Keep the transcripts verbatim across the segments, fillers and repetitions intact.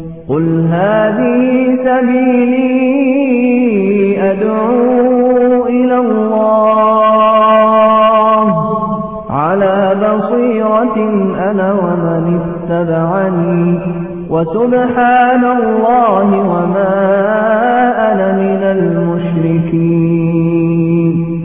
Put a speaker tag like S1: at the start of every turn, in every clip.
S1: قل هذه سبيلي أدعو إلى الله على بصيرة أنا ومن اتبعني وسبحان الله وما أنا من المشركين.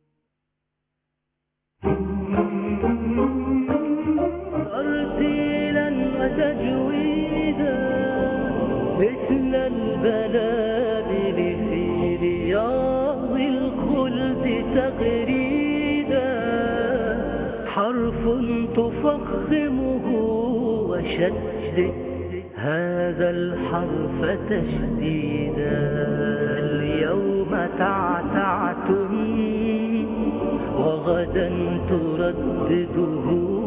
S2: ترتيلا وتجويدا مثل البلابل في رياض الخلد تغريدا حرف تفخمه وشدد هذا الحرف تشديدا اليوم تعتعتم وغدا تردده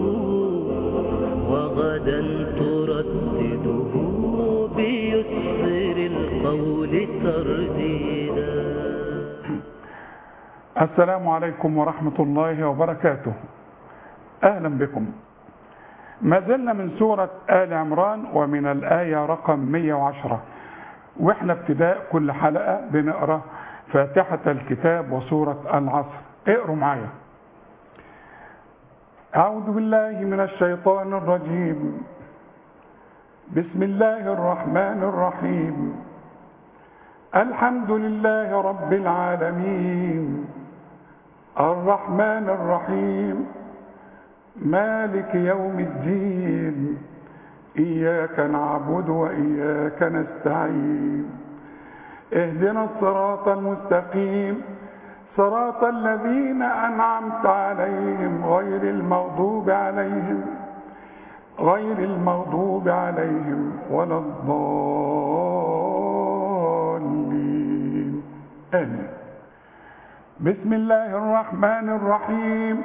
S2: وغدا تردده بيسر القول ترديدا.
S3: السلام عليكم ورحمة الله وبركاته. أهلا بكم. ما زلنا من سورة آل عمران ومن الآية رقم مئة وعشرة، وإحنا ابتداء كل حلقة بنقرأ فاتحة الكتاب وسورة العصر. اقروا معايا. أعوذ بالله من الشيطان الرجيم. بسم الله الرحمن الرحيم. الحمد لله رب العالمين الرحمن الرحيم مالك يوم الدين إياك نعبد وإياك نستعين اهدنا الصراط المستقيم صراط الذين أنعمت عليهم غير المغضوب عليهم غير المغضوب عليهم ولا الضالين آمين. بسم الله الرحمن الرحيم.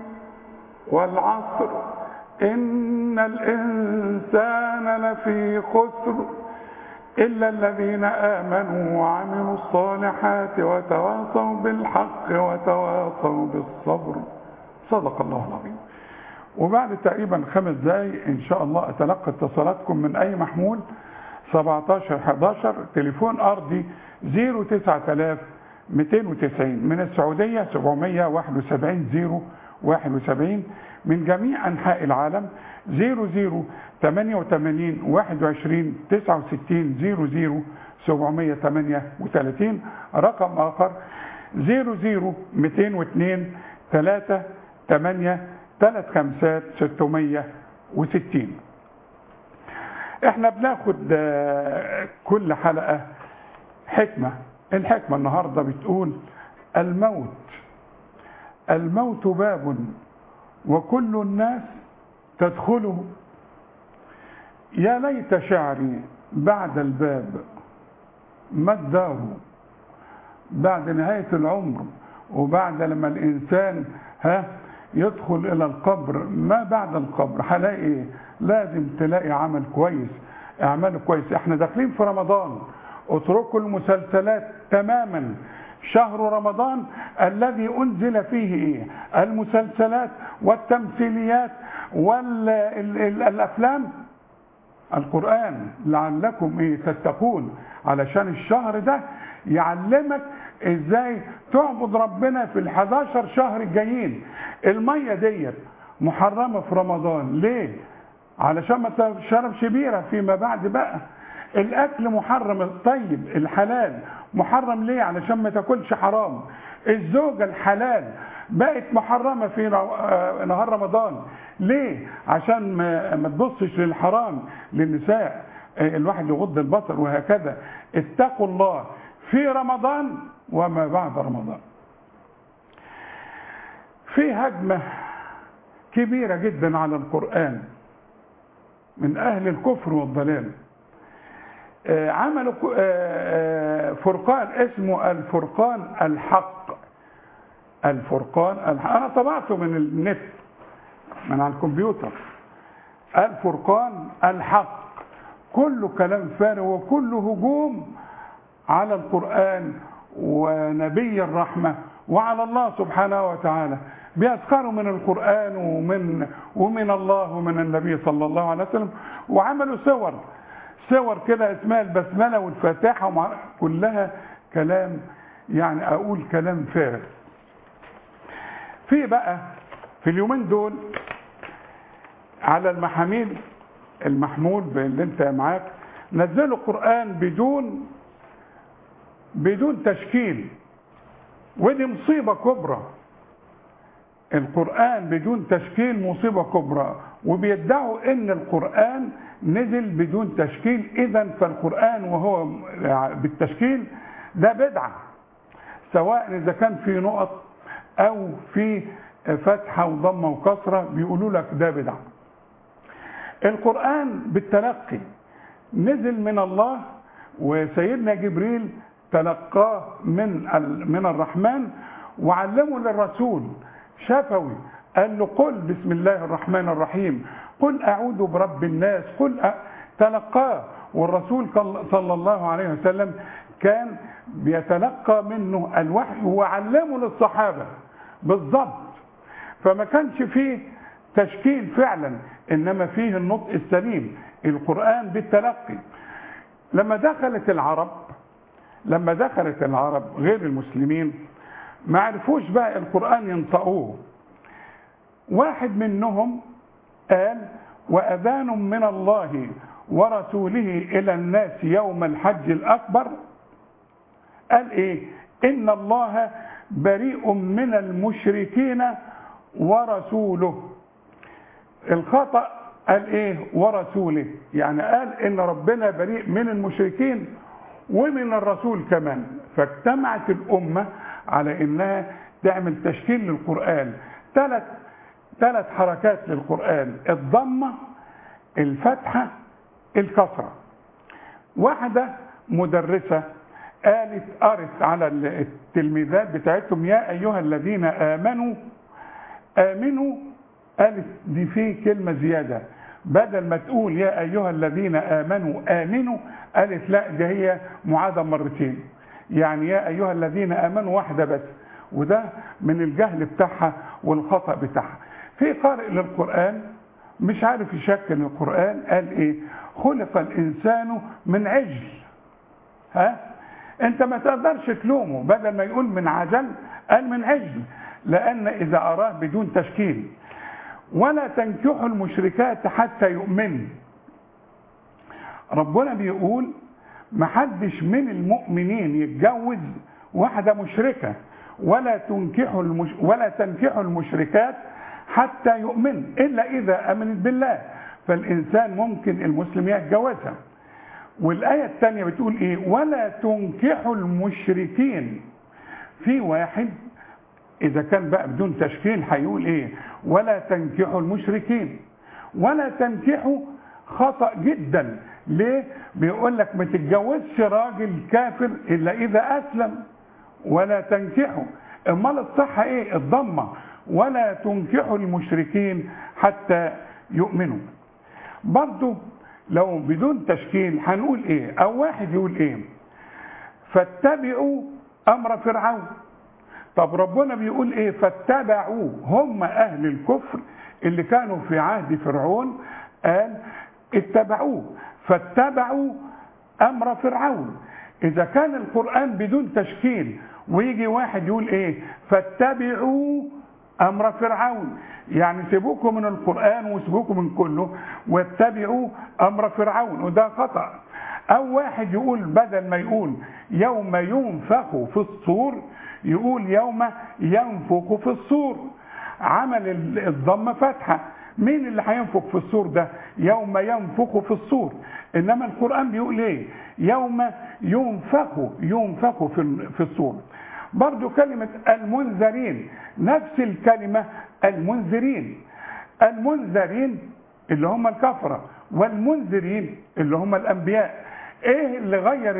S3: والعصر إن الإنسان لفي خسر إلا الذين آمنوا وعملوا الصالحات وتواصوا بالحق وتواصوا بالصبر. صدق الله العظيم. وبعد تقريبا خمس دقايق إن شاء الله أتلقى اتصالاتكم من أي محمول سبعتاشر حداشر تليفون أرضي صفر تسعة مئتين وتسعين، من السعودية سبعمئة وواحد وسبعين صفر واحد وسبعين، من جميع أنحاء العالم صفر صفر ثمانية وثمانين واحد وعشرين تسعة وستين صفر صفر سبعمئة وثمانية وثلاثين، رقم آخر صفر صفر مئتين واثنين ثلاثة ثمانية ثلاثة خمسة ستمئة وستين. احنا بناخد كل حلقة حكمة. الحكمة النهاردة بتقول الموت الموت باب وكل الناس تدخله، يا ليت شعري بعد الباب ما الدار. بعد نهاية العمر وبعد لما الإنسان ها يدخل إلى القبر، ما بعد القبر هلاقي إيه؟ لازم تلاقي عمل كويس، اعمال كويس. احنا داخلين في رمضان، اتركوا المسلسلات تماما. شهر رمضان الذي أنزل فيه إيه؟ المسلسلات والتمثيليات والأفلام. القرآن لعلكم إيه تتقون، علشان الشهر ده يعلمك إزاي تعبد ربنا في الحداشر شهر الجايين. المية ديت محرمة في رمضان ليه؟ علشان ما تشربش بيرة فيما بعد بقى. الأكل محرم، الطيب الحلال محرم ليه؟ علشان ما تاكلش حرام. الزوجة الحلال بقت محرمة في نهار رمضان ليه؟ عشان ما تبصش للحرام للنساء، الواحد يغض البصر وهكذا. اتقوا الله في رمضان وما بعد رمضان. في هجمة كبيرة جدا على القرآن من أهل الكفر والضلال. عملوا فرقان اسمه الفرقان الحق. الفرقان الحق أنا طبعته من النت من على الكمبيوتر. الفرقان الحق كله كلام فارغ وكله هجوم على القرآن ونبي الرحمة وعلى الله سبحانه وتعالى. بيسخروا من القرآن ومن ومن الله ومن النبي صلى الله عليه وسلم، وعملوا صور صور كده اسمها البسملة والفاتحة ومع... كلها كلام، يعني اقول كلام فارغ. في بقى في اليومين دول على المحاميل المحمول اللي انت معاك نزلوا قرآن بدون بدون تشكيل، ودي مصيبة كبرى. القرآن بدون تشكيل مصيبة كبرى، وبيدعوا ان القرآن نزل بدون تشكيل. اذا فالقرآن وهو بالتشكيل ده بدعة، سواء اذا كان في نقط او في فتحة وضمة وكسرة بيقولوا لك ده بدعة. القرآن بالتلقي نزل من الله، وسيدنا جبريل تلقاه من من الرحمن وعلمه للرسول شفوي، قال له قل بسم الله الرحمن الرحيم، قل أعوذ برب الناس، قل أ... تلقاه. والرسول صلى الله عليه وسلم كان بيتلقى منه الوحي وعلمه للصحابة بالضبط. فما كانش فيه تشكيل فعلا، إنما فيه النطق السليم، القرآن بالتلقي. لما دخلت العرب لما دخلت العرب غير المسلمين ما عرفوش بقى القرآن ينطقوه. واحد منهم قال وأذان من الله ورسوله إلى الناس يوم الحج الأكبر، قال إيه؟ إن الله بريء من المشركين ورسوله. الخطأ قال إيه؟ ورسوله، يعني قال إن ربنا بريء من المشركين ومن الرسول كمان. فاجتمعت الأمة على إنها تعمل تشكيل للقرآن، ثلاث ثلاث حركات للقرآن: الضمة، الفتحة، الكسرة. واحدة مدرسة قالت قرت على التلميذات بتاعتهم يا أيها الذين آمنوا آمنوا، قالت دي فيه كلمة زيادة، بدل ما تقول يا أيها الذين آمنوا آمنوا قالت لا، دي هي معادة مرتين، يعني يا أيها الذين آمنوا واحدة بس. وده من الجهل بتاعها والخطأ بتاعها. في قارئ للقرآن مش عارف يشكل القرآن، قال إيه؟ خلق الإنسان من عجل. ها؟ أنت ما تقدرش تلومه، بدل ما يقول من عجل قال من عجل، لأن إذا أراه بدون تشكيل. ولا تنكحوا المشركات حتى يؤمنوا. ربنا بيقول محدش من المؤمنين يتجوز واحدة مشركة، ولا تنكحوا المش... ولا تنكحوا المشركات حتى يؤمن، إلا إذا أمنت بالله. فالإنسان ممكن المسلم يتجوزها. والآية الثانية بتقول إيه؟ ولا تنكحوا المشركين. في واحد إذا كان بقى بدون تشكيل هيقول إيه؟ ولا تنكحوا المشركين. ولا تنكحوا خطأ جدا. ليه؟ بيقول لك ما تتجوزش راجل كافر إلا إذا أسلم. ولا تنكحوا، امال الصحة إيه؟ الضمة. ولا تنكحوا المشركين حتى يؤمنوا. برضو لو بدون تشكيل هنقول إيه؟ أو واحد يقول إيه؟ فاتبعوا أمر فرعون. طب ربنا بيقول إيه؟ فاتبعوا، هم أهل الكفر اللي كانوا في عهد فرعون، قال اتبعوه، فاتبعوا أمر فرعون. إذا كان القرآن بدون تشكيل ويجي واحد يقول إيه؟ فاتبعوا أمر فرعون، يعني سيبوكم من القرآن وسيبوكم من كله واتبعوا أمر فرعون، وده خطأ. أو واحد يقول بدل ما يقول يوم ينفخ في الصور يقول يوم ينفخ في الصور، عمل الضمة فتحة. مين اللي هينفخ في الصور ده؟ يوم ينفخ في الصور. إنما القرآن بيقول إيه؟ يوم ينفخ ينفخ في الصور. برضو كلمة المنذرين نفس الكلمة المنذرين. المنذرين اللي هم الكفرة، والمنذرين اللي هم الأنبياء. ايه اللي غير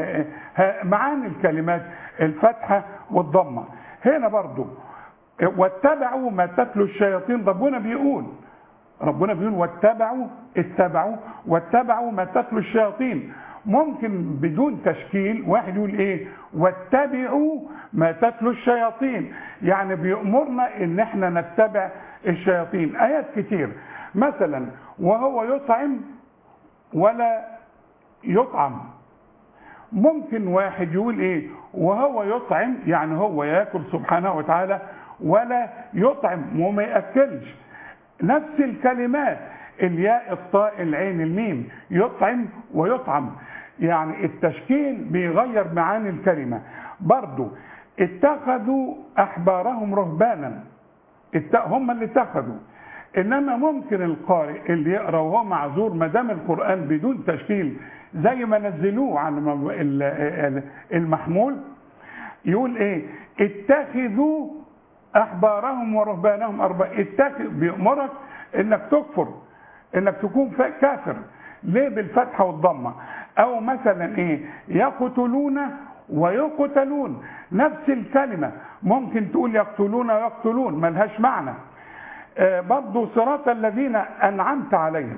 S3: معاني الكلمات؟ الفتحة والضمة. هنا برضو واتبعوا ما تتلو الشياطين. ربنا بيقول ربنا بيقول واتبعوا اتبعوا واتبعوا ما تتلو الشياطين. ممكن بدون تشكيل واحد يقول ايه؟ واتبعوا ما تتلو الشياطين، يعني بيأمرنا ان احنا نتبع الشياطين. ايات كتير مثلا وهو يطعم ولا يطعم. ممكن واحد يقول ايه وهو يطعم، يعني هو ياكل سبحانه وتعالى ولا يطعم وما ياكلش. نفس الكلمات، الياء الطاء العين الميم، يطعم ويطعم، يعني التشكيل بيغير معاني الكلمه. برضو اتخذوا احبارهم رهبانا، هم اللي اتخذوا. انما ممكن القارئ اللي يقرا وهو معذور ما دام القران بدون تشكيل زي ما نزلوه على المحمول، يقول ايه اتخذوا احبارهم ورهبانهم اربابا. اتخذ بيأمرك انك تكفر، انك تكون كافر. ليه؟ بالفتحه والضمه. او مثلا ايه يقتلون ويقتلون، نفس الكلمه ممكن تقول يقتلون ويقتلون ملهاش معنى. آه برضو صراط الذين انعمت عليهم.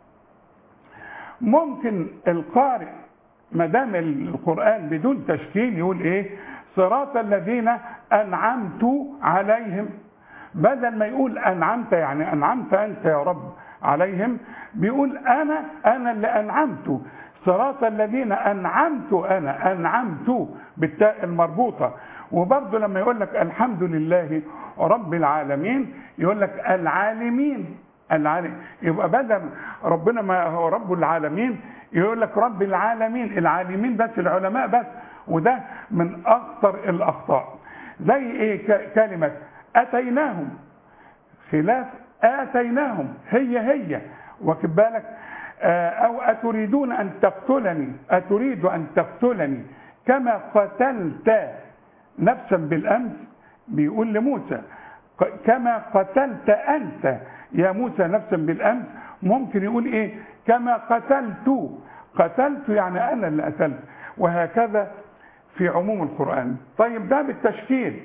S3: ممكن القارئ ما دام القرآن بدون تشكيل يقول ايه صراط الذين انعمت عليهم، بدل ما يقول انعمت يعني انعمت انت يا رب عليهم، بيقول انا انا اللي انعمت. صراط الذين انعمت انا انعمت بالتاء المربوطه. وبرضه لما يقول لك الحمد لله رب العالمين يقول لك العالمين العالم، يبقى بدل ربنا ما هو رب العالمين يقول لك رب العالمين، العالمين بس العلماء بس، وده من اخطر الاخطاء. زي ايه كلمه اتيناهم، خلاف اتيناهم هي هي، واخد بالك؟ او اتريدون ان تقتلني، اتريد ان تقتلني كما قتلت نفسا بالامس، بيقول لموسى كما قتلت انت يا موسى نفسا بالامس. ممكن يقول ايه كما قتلت، قتلت يعني انا اللي قتلت، وهكذا في عموم القرآن. طيب ده بالتشكيل،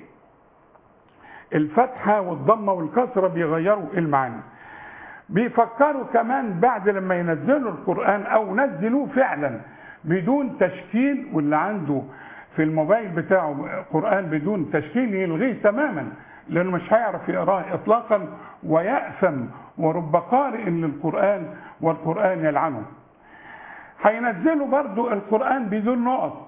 S3: الفتحة والضمة والكسرة بيغيروا المعاني. بيفكروا كمان بعد لما ينزلوا القرآن او نزلوه فعلا بدون تشكيل، واللي عنده في الموبايل بتاعه قرآن بدون تشكيل يلغيه تماما، لانه مش هيعرف يقراه اطلاقا ويأثم، ورب قارئ للقرآن والقرآن يلعنه. هينزلوا برضو القرآن بدون نقط.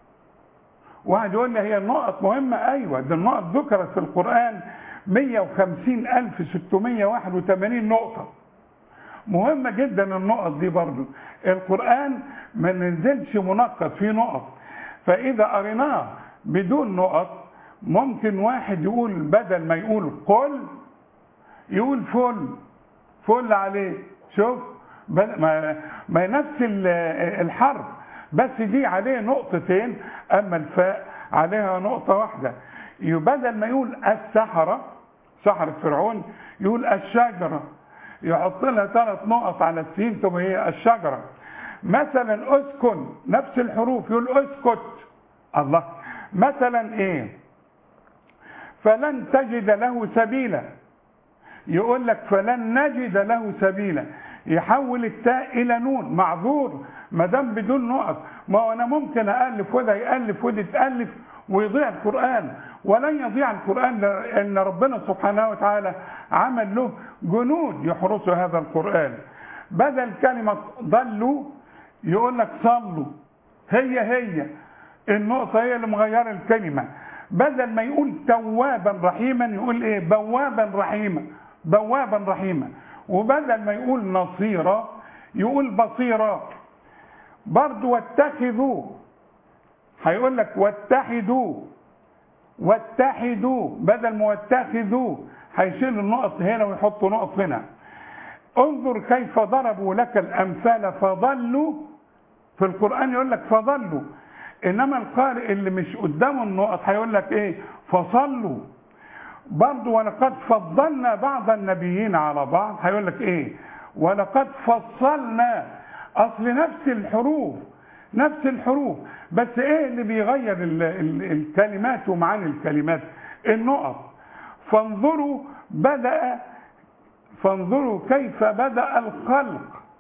S3: واحد يقول لي هي النقط مهمة، ايوه ده النقط ذكرت في القرآن مية وخمسين ألف وستمية وواحد وثمانين نقطة، مهمة جدا النقط دي. برضو القرآن ما ننزلش منقط فيه نقط، فإذا قريناه بدون نقط ممكن واحد يقول بدل ما يقول قل يقول فل فل عليه. شوف ما, ما نفس الحرف بس دي عليه نقطتين، اما الفاء عليها نقطة واحدة. بدل ما يقول السحرة سحرة فرعون يقول الشجرة، يحط لها ثلاث نقط على السين ثم هي الشجرة. مثلا اسكن نفس الحروف يقول اسكت. الله. مثلا ايه فلن تجد له سبيلا يقول لك فلن نجد له سبيلا، يحول التاء الى نون. معذور ما دام بدون نقط. ما هو انا ممكن الف وده يالف وده تالف ويضيع القرآن، ولن يضيع القرآن لان ربنا سبحانه وتعالى عمل له جنود يحرسوا هذا القرآن. بدل كلمة ضلوا يقول لك صلوا، هي هي النقطة هي اللي مغيرة الكلمة. بدل ما يقول توابا رحيما يقول ايه بوابا رحيما، بوابا رحيما. وبدل ما يقول نصيرا يقول بصيرا. برضو واتخذوا هيقول لك واتحدوا، واتحدوا بدل ما واتخذوا هيشيل النقط هنا ويحطوا نقط هنا. انظر كيف ضربوا لك الامثال فضلوا، في القرآن يقول لك فضلوا، انما القارئ اللي مش قدامه النقط هيقول لك ايه فصلوا. برضو ولقد فضلنا بعض النبيين على بعض هيقول لك ايه ولقد فصلنا. اصل نفس الحروف نفس الحروف بس ايه اللي بيغير ال ال الكلمات ومعاني الكلمات؟ النقط. فانظروا بدأ فانظروا كيف بدأ الخلق.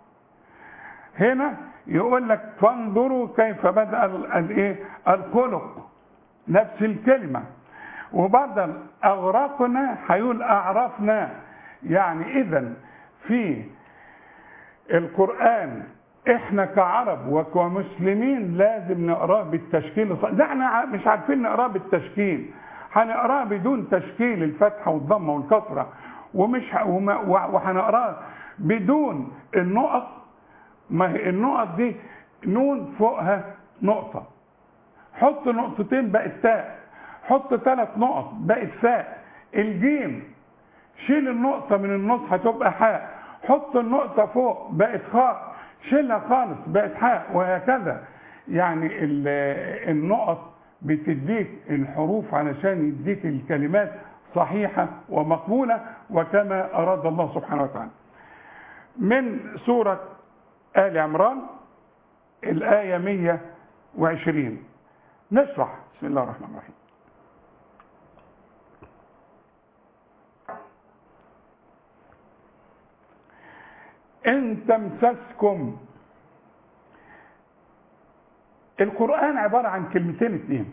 S3: هنا يقول لك فانظروا كيف بدأ الايه الخلق، نفس الكلمة. وبعد أغرقنا هيقول أعرفنا. يعني إذا في القرآن احنا كعرب وكمسلمين لازم نقراه بالتشكيل الصحيح. ده احنا مش عارفين نقراه بالتشكيل، هنقراه بدون تشكيل الفتحه والضمه والكسره، ومش وهنقراه بدون النقط. ما هي النقط دي نون فوقها نقطه، حط نقطتين بقت تاء، حط ثلاث نقط بقت فاء. الجيم شيل النقطه من النص هتبقى حاء، حط النقطه فوق بقت خاء، شيلها خالص بقت حاء، وهكذا. يعني النقط بتديك الحروف علشان يديك الكلمات صحيحة ومقبولة وكما أراد الله سبحانه وتعالى. من سورة آل عمران الآية مئة وعشرين نشرح. بسم الله الرحمن الرحيم. إن تمسسكم. القرآن عبارة عن كلمتين اتنين.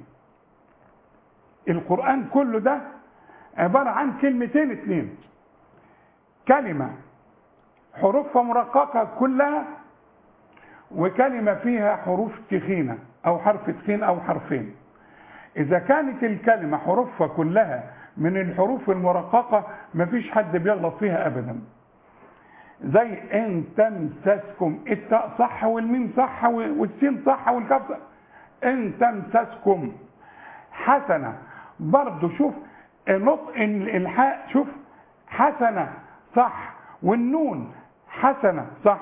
S3: القرآن كله ده عبارة عن كلمتين اتنين. كلمة حروفها مرققة كلها، وكلمة فيها حروف تخينة أو حرف تخين أو حرفين. إذا كانت الكلمة حروفها كلها من الحروف المرققة مفيش حد بيغلط فيها أبدا. زي إن تمسسكم، التاء صح والميم صح والسين صح والكاف صح. إن تمسسكم حسنة برضو، شوف نطق الحاء، شوف حسنة صح، والنون حسنة صح.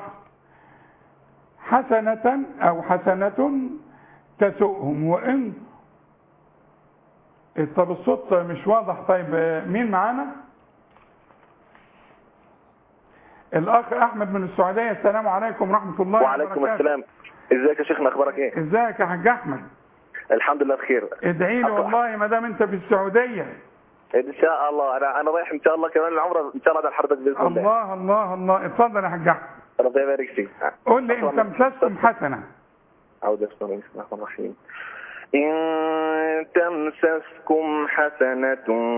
S3: حسنة أو حسنة تسؤهم. وإن طب الصوت مش واضح. طيب مين معانا؟ الأخ أحمد من السعودية. السلام عليكم ورحمة الله وبركاته.
S4: وعليكم السلام. ازيك يا شيخنا، اخبارك ايه؟
S3: ازيك يا حاج أحمد؟
S4: الحمد لله بخير.
S3: ادعي لي والله ما دام انت في السعودية.
S4: ان شاء الله انا انا رايح ان شاء الله كمان العمره ان شاء الله ده حضرتك باذن الله.
S3: الله الله الله. اتفضل يا حاج احمد.
S4: ربنا يبارك فيك.
S3: قول لي ان تمسسكم حسنه.
S4: عودة بسم الله الرحمن الرحيم. إن تمسسكم حسنة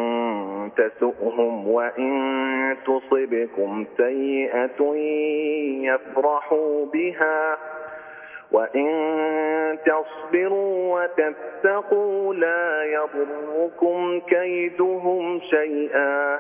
S4: تسؤهم وإن تصبكم سيئة يفرحوا بها وإن تصبروا وتتقوا لا يضركم كيدهم شيئا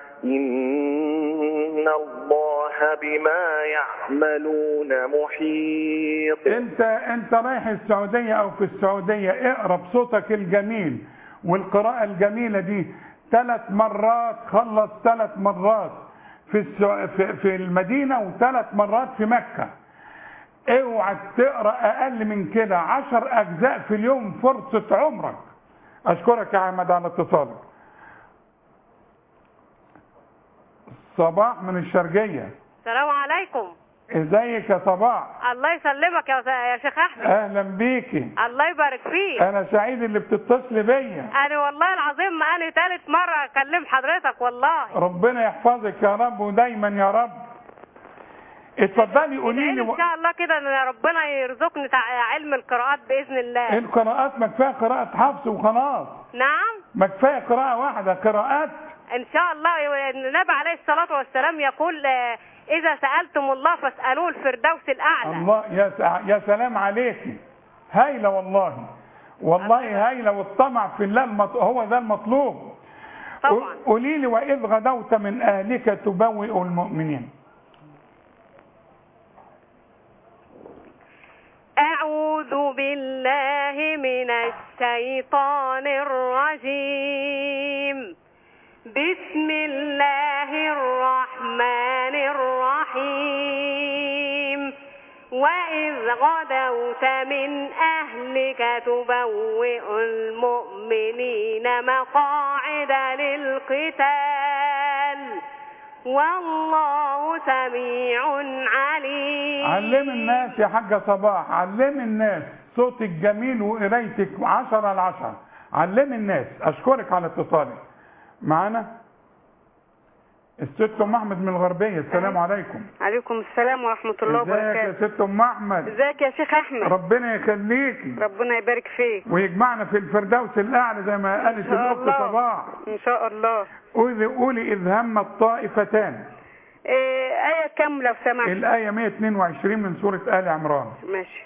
S4: إن الله بما يعملون محيط.
S3: انت انت رايح السعودية او في السعودية، اقرا بصوتك الجميل والقراءة الجميلة دي ثلاث مرات. خلص ثلاث مرات في السع... في... في المدينة وثلاث مرات في مكة. اوعى تقرا اقل من كده. عشر اجزاء في اليوم، فرصة عمرك. اشكرك يا عماد على اتصالك. صباح من الشرقية.
S5: السلام عليكم.
S3: ازيك يا صباح؟
S5: الله يسلمك يا يا شيخ احمد.
S3: اهلا بيكي.
S5: الله يبارك فيك.
S3: انا سعيد اللي بتتصلي بيا.
S5: انا والله العظيم ما انا ثالث مره اكلم حضرتك والله.
S3: ربنا يحفظك يا رب ودايما يا رب. اتفضلي قولي لي.
S5: ان شاء الله كده ان ربنا يرزقني علم القراءات باذن الله.
S3: القراءات ما كفايه قراءه حفص وخلاص.
S5: نعم.
S3: ما كفايه قراءه واحده. قراءات
S5: ان شاء الله. النبي عليه الصلاه والسلام يقول اذا سالتم الله فاسالوه الفردوس الاعلى.
S3: الله يا سع... يا سلام عليكي. هايله والله والله هايله. والطمع في الله المط... هو ده المطلوب
S5: طبعا.
S3: قولي لي واذ غدوت من اهلك تبوئ المؤمنين.
S5: أعوذ بالله من الشيطان الرجيم. بسم الله الرحمن الرحيم. وإذ غدوت من أهلك تبوئ المؤمنين مقاعد للقتال والله سميع عليم.
S3: علم الناس يا حاجة صباح، علم الناس صوتك جميل وقرايتك عشرة على عشرة. علم الناس. أشكرك على اتصالك معنا. الست ام احمد من الغربيه. السلام عليكم.
S6: عليكم السلام ورحمه الله وبركاته.
S3: ازيك يا ست ام احمد؟
S6: ازيك يا شيخ احمد؟
S3: ربنا يخليكي.
S6: ربنا يبارك فيك
S3: ويجمعنا في الفردوس الاعلى زي ما قالت الاخت صباح
S6: ان شاء الله.
S3: قولي قولي اذ هم الطائفتان.
S6: إيه آية كام لو سمحت؟
S3: الآية مئة واثنين وعشرين من سورة آل عمران.
S6: ماشي.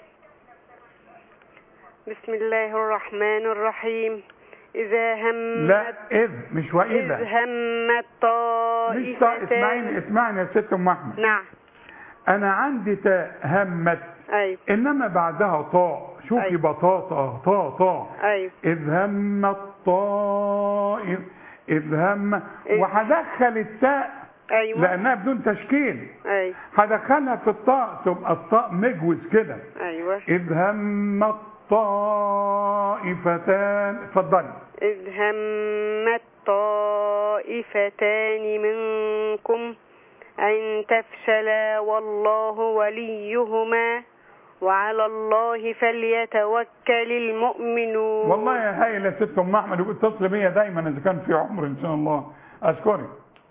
S6: بسم الله الرحمن الرحيم. إذا همت
S3: لا إذ مش وإذا.
S6: إذ همت طائفتان.
S3: مش طا... اسمعيني اسمعني يا ست أم أحمد.
S6: نعم.
S3: أنا عندي تاء همت.
S6: أيوة.
S3: إنما بعدها طاء. شوفي
S6: أيوة.
S3: بطاطا طاء طاء.
S6: أيوة.
S3: إذ همت طائف إذ هم
S6: إيه؟
S3: وهدخل التاء
S6: أيوة.
S3: لأنها بدون تشكيل.
S6: أيوة.
S3: هدخلها في الطاء تبقى الطاء مجوز كده.
S6: أيوة.
S3: إذ همت طائفتان. اتفضلي.
S6: إذ همت طائفتان منكم أن تفشلا والله وليهما وعلى الله فليتوكل المؤمنون.
S3: والله يا هايله يا ست ام احمد، واتصل بيا دايما اذا كان في عمر ان شاء الله. اشكرك.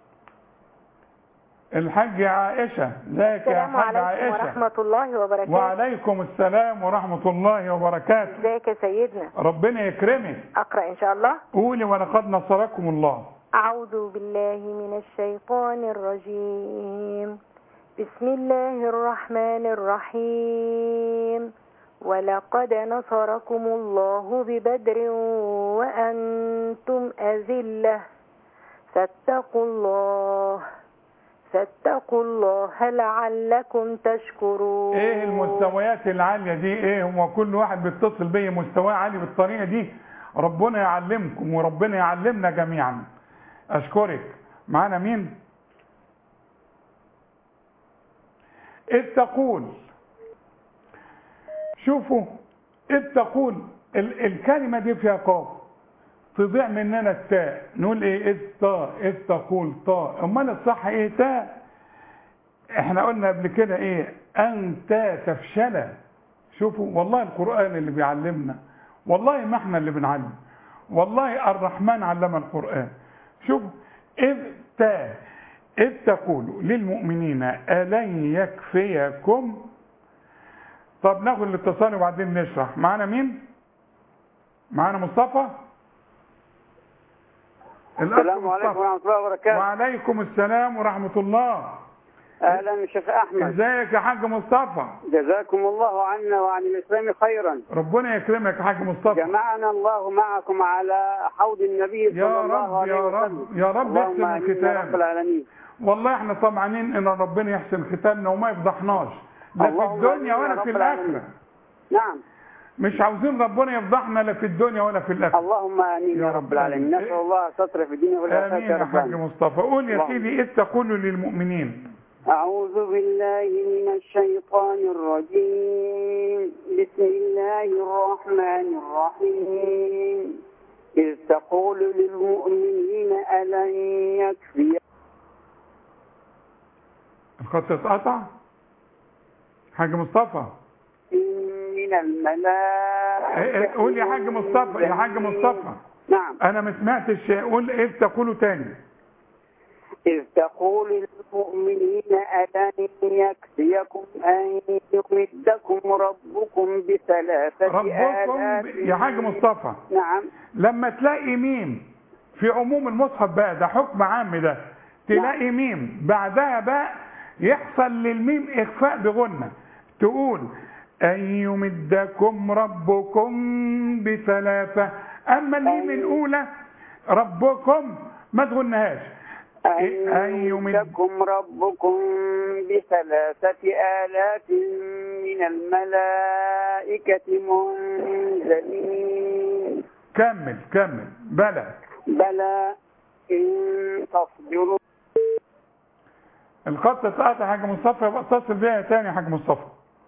S3: الحاجة عائشة، ازيك يا حاجة عائشة؟
S7: السلام عليكم ورحمة الله وبركاته.
S3: وعليكم السلام ورحمة الله وبركاته.
S7: ازيك يا سيدنا؟
S3: ربنا يكرمك.
S7: أقرأ إن شاء الله.
S3: قولي ولقد نصركم الله.
S7: أعوذ بالله من الشيطان الرجيم. بسم الله الرحمن الرحيم. ولقد نصركم الله ببدر وأنتم أذلة فاتقوا الله فاتقوا الله لعلكم تشكرون.
S3: ايه المستويات العالية دي؟ ايه هو كل واحد بيتصل بيا مستواه عالي بالطريقة دي؟ ربنا يعلمكم وربنا يعلمنا جميعا. اشكرك. معانا مين؟ إذ تقول. شوفوا إذ تقول ال الكلمة دي فيها قاف تضيع مننا التاء، نقول ايه؟ إذ تا إذ تقول تا. امال الصح ايه؟ تاء. احنا قلنا قبل كده ايه؟ أنت تفشل. شوفوا والله القرآن اللي بيعلمنا، والله ما احنا اللي بنعلم، والله الرحمن علم القرآن. شوفوا إذ تا إذ تقول للمؤمنين ألن يكفيكم. طب ناخد الاتصال وبعدين نشرح. معانا مين؟ معانا مصطفى.
S8: السلام عليكم ورحمة الله وبركاته.
S3: وعليكم السلام ورحمة الله.
S8: أهلا شيخ أحمد.
S3: ازيك يا حاج مصطفى؟
S8: جزاكم الله عنا وعن الإسلام خيرا.
S3: ربنا يكرمك يا حاج مصطفى.
S8: جمعنا الله معكم على حوض النبي صلى الله عليه وسلم.
S3: يا رب يا رب يحسن الختام.
S8: رب العالمين.
S3: والله احنا طمعانين ان ربنا يحسن ختامنا وما يفضحناش لا في الدنيا ولا في الآخرة.
S8: نعم.
S3: مش عاوزين ربنا يفضحنا لا في الدنيا ولا في الآخرة.
S8: اللهم آمين يا رب العالمين. نسأل الله ستر في الدنيا والآخرة.
S3: آمين يا حاج مصطفى. قول يا سيدي إذ تقول للمؤمنين.
S8: أعوذ بالله من الشيطان الرجيم. بسم الله الرحمن الرحيم. إذ تقول للمؤمنين ألن يكفي.
S3: الخط اتقطع حاج مصطفى.
S8: من الملائكة.
S3: قول يا حاج مصطفى يا حاج مصطفى.
S8: نعم.
S3: أنا ما سمعتش. قول إذ تقولوا تاني.
S8: إذ تقول للمؤمنين ألن يكفيكم أن يمدكم ربكم بثلاثة
S3: ربكم
S8: آلاف.
S3: يا حاج مصطفى.
S8: نعم.
S3: لما تلاقي ميم في عموم المصحف بقى ده حكم عام ده. تلاقي نعم. ميم بعدها بقى يحصل للميم إخفاء بغنة. تقول أن يمدكم ربكم بثلاثة. أما الميم الأولى ربكم ما تغنهاش.
S8: أن يمدكم ربكم بثلاثة آلاف من الملائكة منزلين.
S3: كمل كمل. بلى
S8: بلى إن تصبروا.
S3: الخط اتقطع حاج مصطفى. يبقى اتصل بيها تاني يا حاج مصطفى.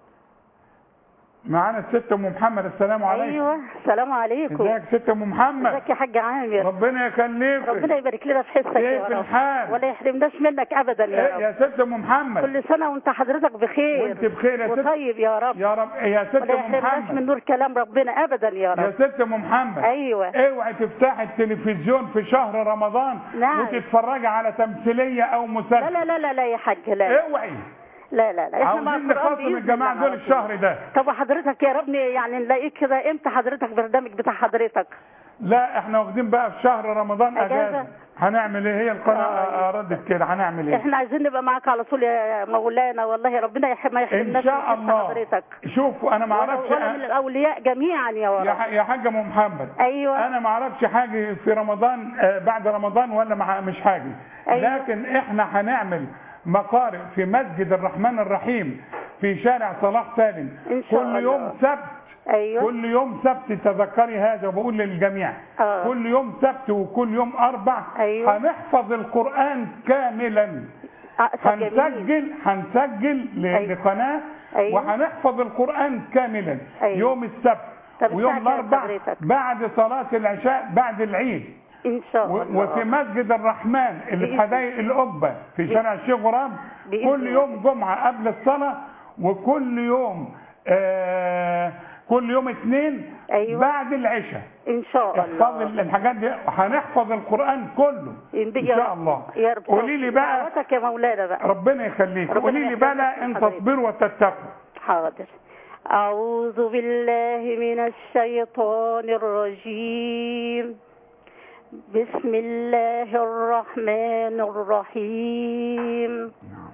S3: معانا الست ام محمد. السلام عليكم.
S9: ايوه السلام عليكم.
S3: ازيك ست ام محمد؟
S9: ازيك يا حاج عامر؟
S3: ربنا يخليك.
S9: ربنا يبارك لنا في حسك
S3: ايه
S9: يا
S3: في
S9: رب.
S3: الحال؟
S9: ولا يحرمناش منك ابدا يا رب.
S3: يا ست ام محمد
S9: كل سنه وانت حضرتك بخير.
S3: وانت بخير يا ست.
S9: وطيب يا رب.
S3: يا رب يا ست
S9: ولا
S3: ام
S9: يحرمناش
S3: محمد
S9: من نور كلام ربنا ابدا يا رب.
S3: يا ست ام محمد.
S9: ايوه.
S3: اوعي تفتحي التلفزيون في شهر رمضان.
S9: نعم.
S3: وتتفرجي على تمثيليه او مسلسل.
S9: لا لا لا لا, لا يا حاج لا.
S3: اوعي.
S9: لا لا لا احنا
S3: عاوزين نخاصم الجماعه دول الشهر ده.
S9: طب حضرتك يا رب يعني نلاقيك كده امتى حضرتك برنامج بتاع حضرتك؟
S3: لا احنا واخدين بقى في شهر رمضان اجازه. هنعمل ايه؟ هي القناه ردت كده، هنعمل ايه؟
S9: احنا عايزين نبقى معاك على طول يا مولانا، والله ربنا يحب ما يحرمناش
S3: ان شاء الله.
S9: حضرتك.
S3: شوفوا انا ما اعرفش
S9: ولا من الاولياء جميعا يا ورب.
S3: يا يا حاجه ام محمد.
S9: ايوه.
S3: انا ما اعرفش حاجه في رمضان بعد رمضان ولا مع مش حاجه. أيوة. لكن احنا هنعمل مقارئ في مسجد الرحمن الرحيم في شارع صلاح سالم
S9: إن شاء
S3: كل
S9: الله.
S3: يوم سبت.
S9: أيوة.
S3: كل يوم سبت، تذكري هذا وبقول للجميع.
S9: آه.
S3: كل يوم سبت وكل يوم اربع.
S9: أيوة.
S3: هنحفظ القرآن كاملا.
S9: آه
S3: هنسجل هنسجل
S9: أيوة.
S3: لقناة. أيوة. وهنحفظ القرآن كاملا. أيوة. يوم السبت ويوم الاربع بعد صلاة العشاء بعد العيد
S9: ان شاء الله.
S3: وفي مسجد الرحمن اللي في حدائق القبة في شارع الشيخ غراب كل يوم جمعة قبل الصلاة، وكل يوم آه كل يوم اثنين. أيوة. بعد العشاء
S9: ان شاء الله.
S3: احفظ الحاجات دي، هنحفظ القرآن كله ان شاء الله. قولي لي بقى
S9: يا مولانا بقى.
S3: ربنا يخليك. قولي لي بقى ان تصبروا وتتقوا.
S9: حاضر. أعوذ بالله من الشيطان الرجيم. بسم الله الرحمن الرحيم.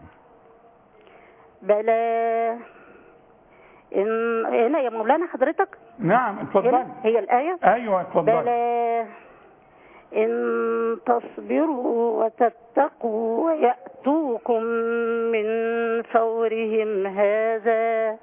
S9: بلى إن هنا يا مولانا حضرتك.
S3: نعم اتفضل.
S9: هي الآية.
S3: أيوة اتفضل.
S9: بلى إن تصبروا وتتقوا ويأتوكم من فورهم هذا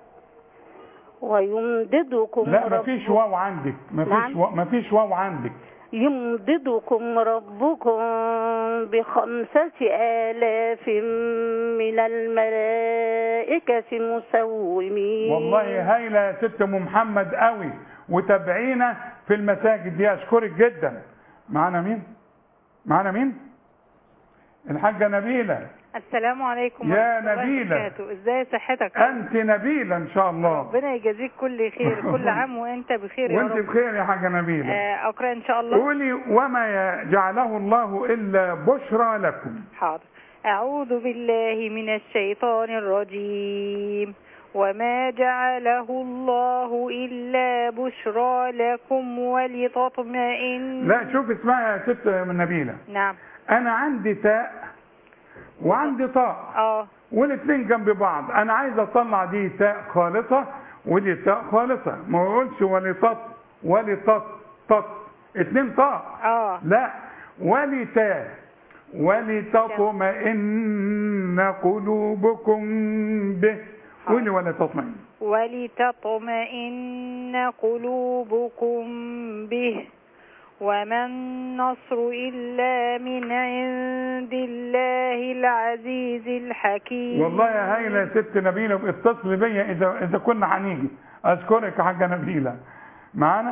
S9: ويمددكم.
S3: لا مفيش واو عندك. مفيش نعم. و... مفيش واو عندك.
S9: يمددكم ربكم بخمسة آلاف من الملائكة مسومين.
S3: والله هايلة يا ست ام محمد قوي، وتابعينا في المساجد دي. اشكرك جدا. معانا مين؟ معانا مين؟ الحاجة نبيلة.
S10: السلام عليكم
S3: يا نبيلة.
S10: ازاي صحتك؟
S3: انت نبيلة ان شاء الله.
S10: ربنا يجازيك كل خير. كل عام وانت بخير يا رب.
S3: وانت بخير يا حاجة نبيلة.
S10: اقرأ ان شاء الله.
S3: قولي وما جعله الله الا بشرى لكم.
S10: حاضر. اعوذ بالله من الشيطان الرجيم. وما جعله الله إلا بشرى لكم ولتطمئن.
S3: لا شوف اسمها يا ست من نبيلة.
S10: نعم.
S3: أنا عندي تاء وعندي طاء.
S10: اه
S3: والاثنين جنب بعض. أنا عايز أطلع دي تاء خالصة ودي تاء خالصة. ما أقولش ولتط ولتط تط اتنين طاء.
S10: اه
S3: لا ولتاء ولتطمئن قلوبكم به. قولي ولا تطمئن.
S10: ولتطمئن قلوبكم به وما النصر إلا من عند الله العزيز الحكيم.
S3: والله يا هايلة يا ست نبيلة، اتصل بيا إذا إذا كنا هنيجي. أشكرك يا حاجة نبيلة. معانا؟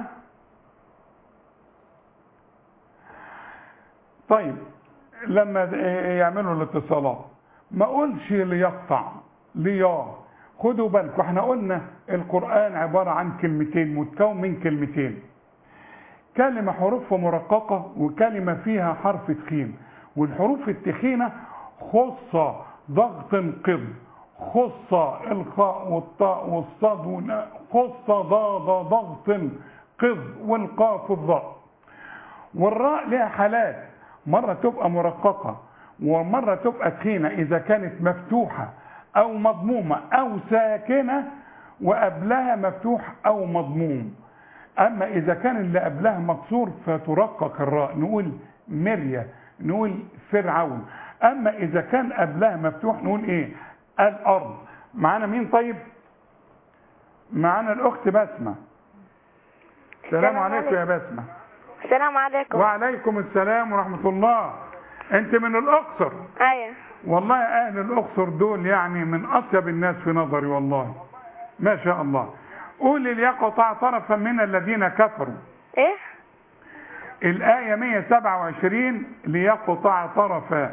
S3: طيب لما يعملوا الاتصالات ما قولش ليقطع ليا. خدوا بالكم احنا قلنا القرآن عبارة عن كلمتين متكون من كلمتين. كلمة حروفها مرققة وكلمة فيها حرف تخين، والحروف التخينة خصة ضغط قض، خصة الخاء والطاء والصاد، خصة ضاد ضغط قض، والقاف الضاء. والراء لها حالات، مرة تبقى مرققة ومرة تبقى تخينة إذا كانت مفتوحة أو مضمومة أو ساكنة وقبلها مفتوح أو مضموم. أما إذا كان اللي قبلها مكسور فترقق الراء، نقول مرية، نقول فرعون. أما إذا كان قبلها مفتوح نقول إيه؟ الأرض. معانا مين طيب؟ معانا الأخت بسمة. السلام عليكم يا بسمة.
S11: السلام عليكم.
S3: وعليكم السلام ورحمة الله. أنت من الأقصر؟
S11: أيوة.
S3: والله أهل الأقصر دول يعني من أطيب الناس في نظري والله. ما شاء الله. قولي ليقطع طرفا من الذين كفروا.
S11: ايه؟
S3: الآية مية وسبعة وعشرين ليقطع طرفا.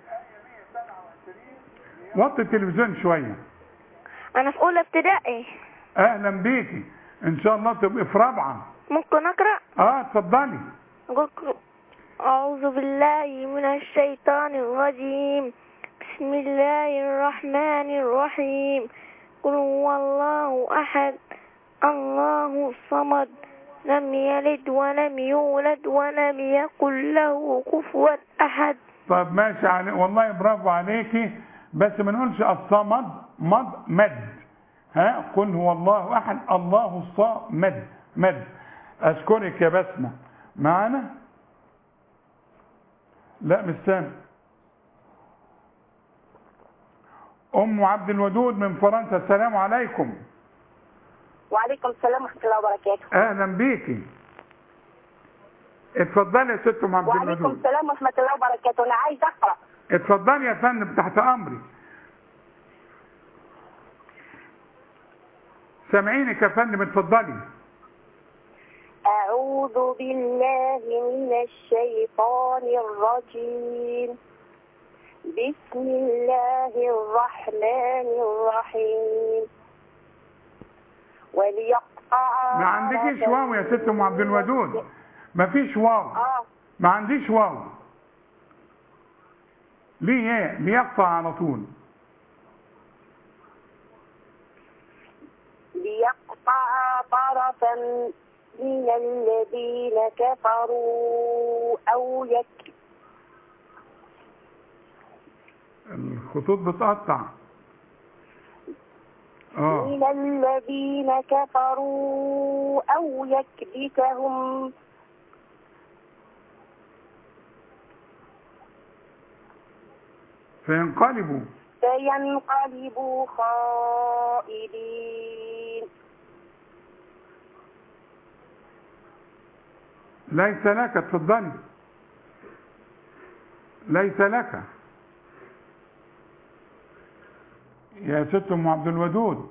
S3: وطي التلفزيون شوية.
S11: أنا في أولى ابتدائي.
S3: أهلا بيكي. إن شاء الله تبقي في رابعة.
S11: ممكن أقرأ؟
S3: آه اتفضلي.
S11: أعوذ بالله من الشيطان الرجيم. بسم الله الرحمن الرحيم. قل هو الله أحد الله الصمد لم يلد ولم يولد ولم يكن له كفوا أحد.
S3: طب ماشي علي. والله برافو عليكي، بس ما نقولش الصمد مد مد. ها قل هو الله احد الله الصمد مد. اشكرك يا بسمة. معانا؟ لا مش سامع. ام عبد الودود من فرنسا، السلام عليكم.
S12: وعليكم السلام ورحمه الله وبركاته.
S3: اهلا بيكي. اتفضلي يا ست ام عبد الودود.
S12: وعليكم السلام ورحمه الله وبركاته. انا عايز اقرا.
S3: اتفضلي يا فندم تحت امري. سامعينك يا فندم، اتفضلي.
S12: اعوذ بالله من الشيطان الرجيم. بسم الله الرحمن الرحيم. وليقطع.
S3: ما عندكيش واو يا ست ام عبد الودود. ما فيش واو.
S12: اه
S3: ما عنديش واو. ليه ايه؟ ليقطع على طول.
S12: ليقطع طرفا من الذين كفروا او يك.
S3: الخطوط بتقطع.
S12: اه من الذين كفروا او يكبتهم
S3: فينقلبوا
S12: فينقلبوا خائبين.
S3: ليس لك. اتفضلي. ليس لك يا ست ام عبد الودود.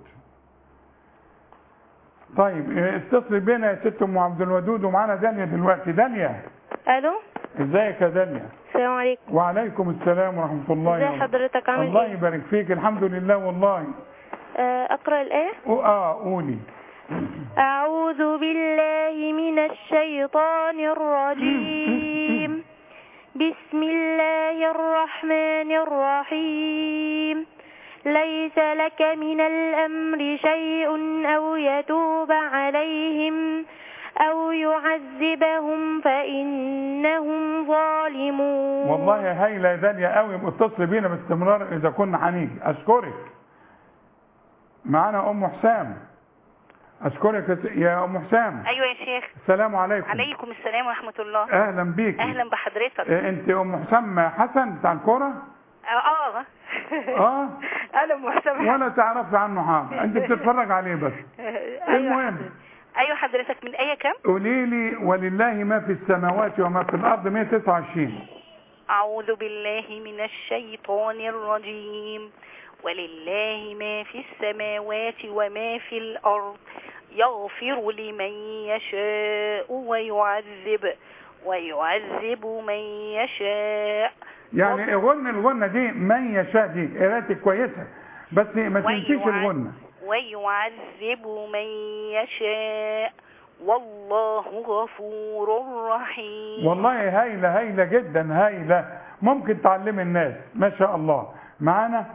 S3: طيب اتصلي بينا يا ست ام عبد الودود، ومعانا داليا دلوقتي. داليا.
S13: الو.
S3: ازيك يا داليا؟
S13: السلام عليكم.
S3: وعليكم السلام ورحمه الله.
S13: ازي حضرتك عامل ايه؟
S3: الله يبارك فيك. الحمد لله والله.
S13: اقرا الايه؟
S3: اه قولي.
S13: اعوذ بالله من الشيطان الرجيم. بسم الله الرحمن الرحيم. ليس لك من الأمر شيء أو يتوب عليهم أو يعذبهم فإنهم ظالمون.
S3: والله هايلة يا داليا قوي. اتصل بينا باستمرار إذا كنا هنيجي. أشكرك. معانا أم حسام. أشكرك يا أم حسام.
S14: أيوة يا شيخ.
S3: السلام عليكم.
S14: عليكم السلام ورحمة الله.
S3: أهلا بيك.
S14: أهلا بحضرتك.
S3: أنت أم حسام حسن بتاع الكورة؟
S14: اه
S3: اه
S14: انا ام حسام.
S3: ولا تعرفي عنه حاجه، انت بتتفرج عليه بس. المهم.
S14: ايوه حضرتك من ايه كام؟
S3: قولي لي ولله ما في السماوات وما في الارض مئة وتسعة وعشرين.
S14: اعوذ بالله من الشيطان الرجيم. ولله ما في السماوات وما في الارض يغفر لمن يشاء ويعذب ويعذب من يشاء.
S3: يعني غن الغنة دي من يشاء دي قراءتك كويسة، بس ما تنسيش الغنة.
S14: ويعذب من يشاء والله غفور رحيم.
S3: والله هايلة هايلة جدا هايلة. ممكن تعلمي الناس ما شاء الله. معانا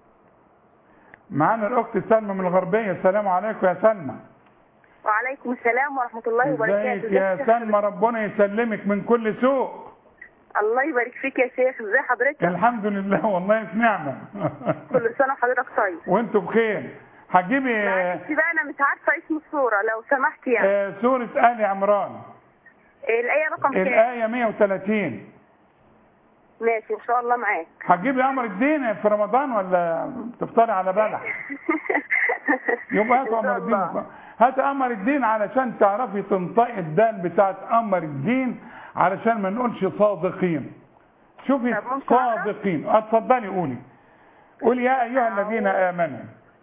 S3: معانا الأخت سلمى من الغربية. السلام عليكم يا سلمى.
S12: وعليكم السلام ورحمة الله وبركاته.
S3: ازيك يا سلمى؟ ربنا يسلمك من كل سوء.
S12: الله يبارك فيك يا شيخ. ازي حضرتك؟
S3: الحمد لله والله في نعمة.
S12: كل سنة وحضرتك طيب.
S3: وانتوا بخير. هتجيبي
S12: معلش بقى انا مش عارفة اسم السورة لو سمحت يعني.
S3: آه سورة آل عمران.
S12: الآية رقم كام؟
S3: الآية مئة وثلاثين.
S12: ماشي ان شاء الله معاك.
S3: هتجيبي قمر الدين في رمضان ولا تفطري على بلح؟ يبقى هات قمر الدين. هات قمر الدين علشان تعرفي تنطقي الدال بتاعت قمر الدين علشان ما نقولش صادقين. شوفي صادقين. اتفضلي قولي. قولي يا ايها الذين امنوا.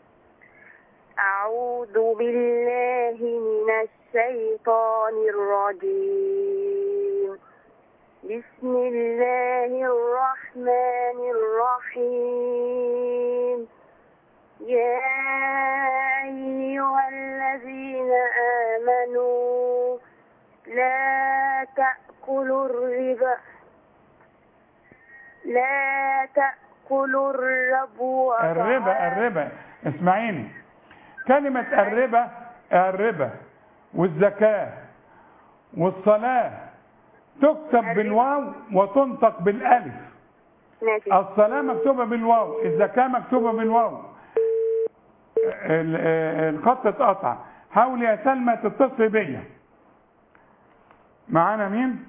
S12: اعوذ بالله من الشيطان الرجيم. بسم الله الرحمن الرحيم. يا ايها الذين امنوا لا تأكلوا الربا لا تأكلوا الربا
S3: الربا الربا اسمعيني. كلمة الربا الربا والزكاة والصلاة تكتب بالواو وتنطق بالالف.
S12: ماشي.
S3: الصلاة مكتوبة بالواو، الزكاة مكتوبة بالواو. الخط اتقطع. حاولي يا سلمى تتصل بيا. معانا مين؟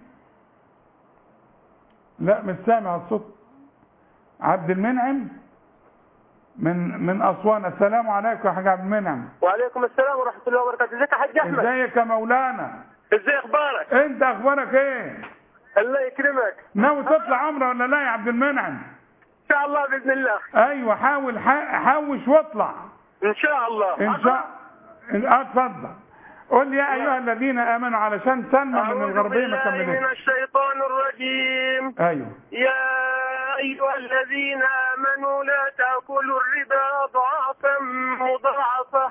S3: لا مش سامع الصوت. عبد المنعم من من اسوان. السلام عليكم يا حاج عبد المنعم.
S15: وعليكم السلام ورحمه الله وبركاته. ازيك يا حاج احمد؟
S3: ازيك يا مولانا؟
S15: ازاي اخبارك؟
S3: انت اخبارك ايه؟
S15: الله يكرمك.
S3: ناوي تطلع عمره ولا لا يا عبد المنعم؟
S15: ان شاء الله باذن الله.
S3: ايوه حاول حوش واطلع
S15: ان شاء الله.
S3: ان شاء الله. اتفضل. قول لي يا ايها الذين امنوا علشان سلمى من الغربيه ما كملتش.
S15: من الشيطان الرجيم.
S3: ايوه.
S15: يا ايها الذين امنوا لا تاكلوا الربا اضعافا مضاعفه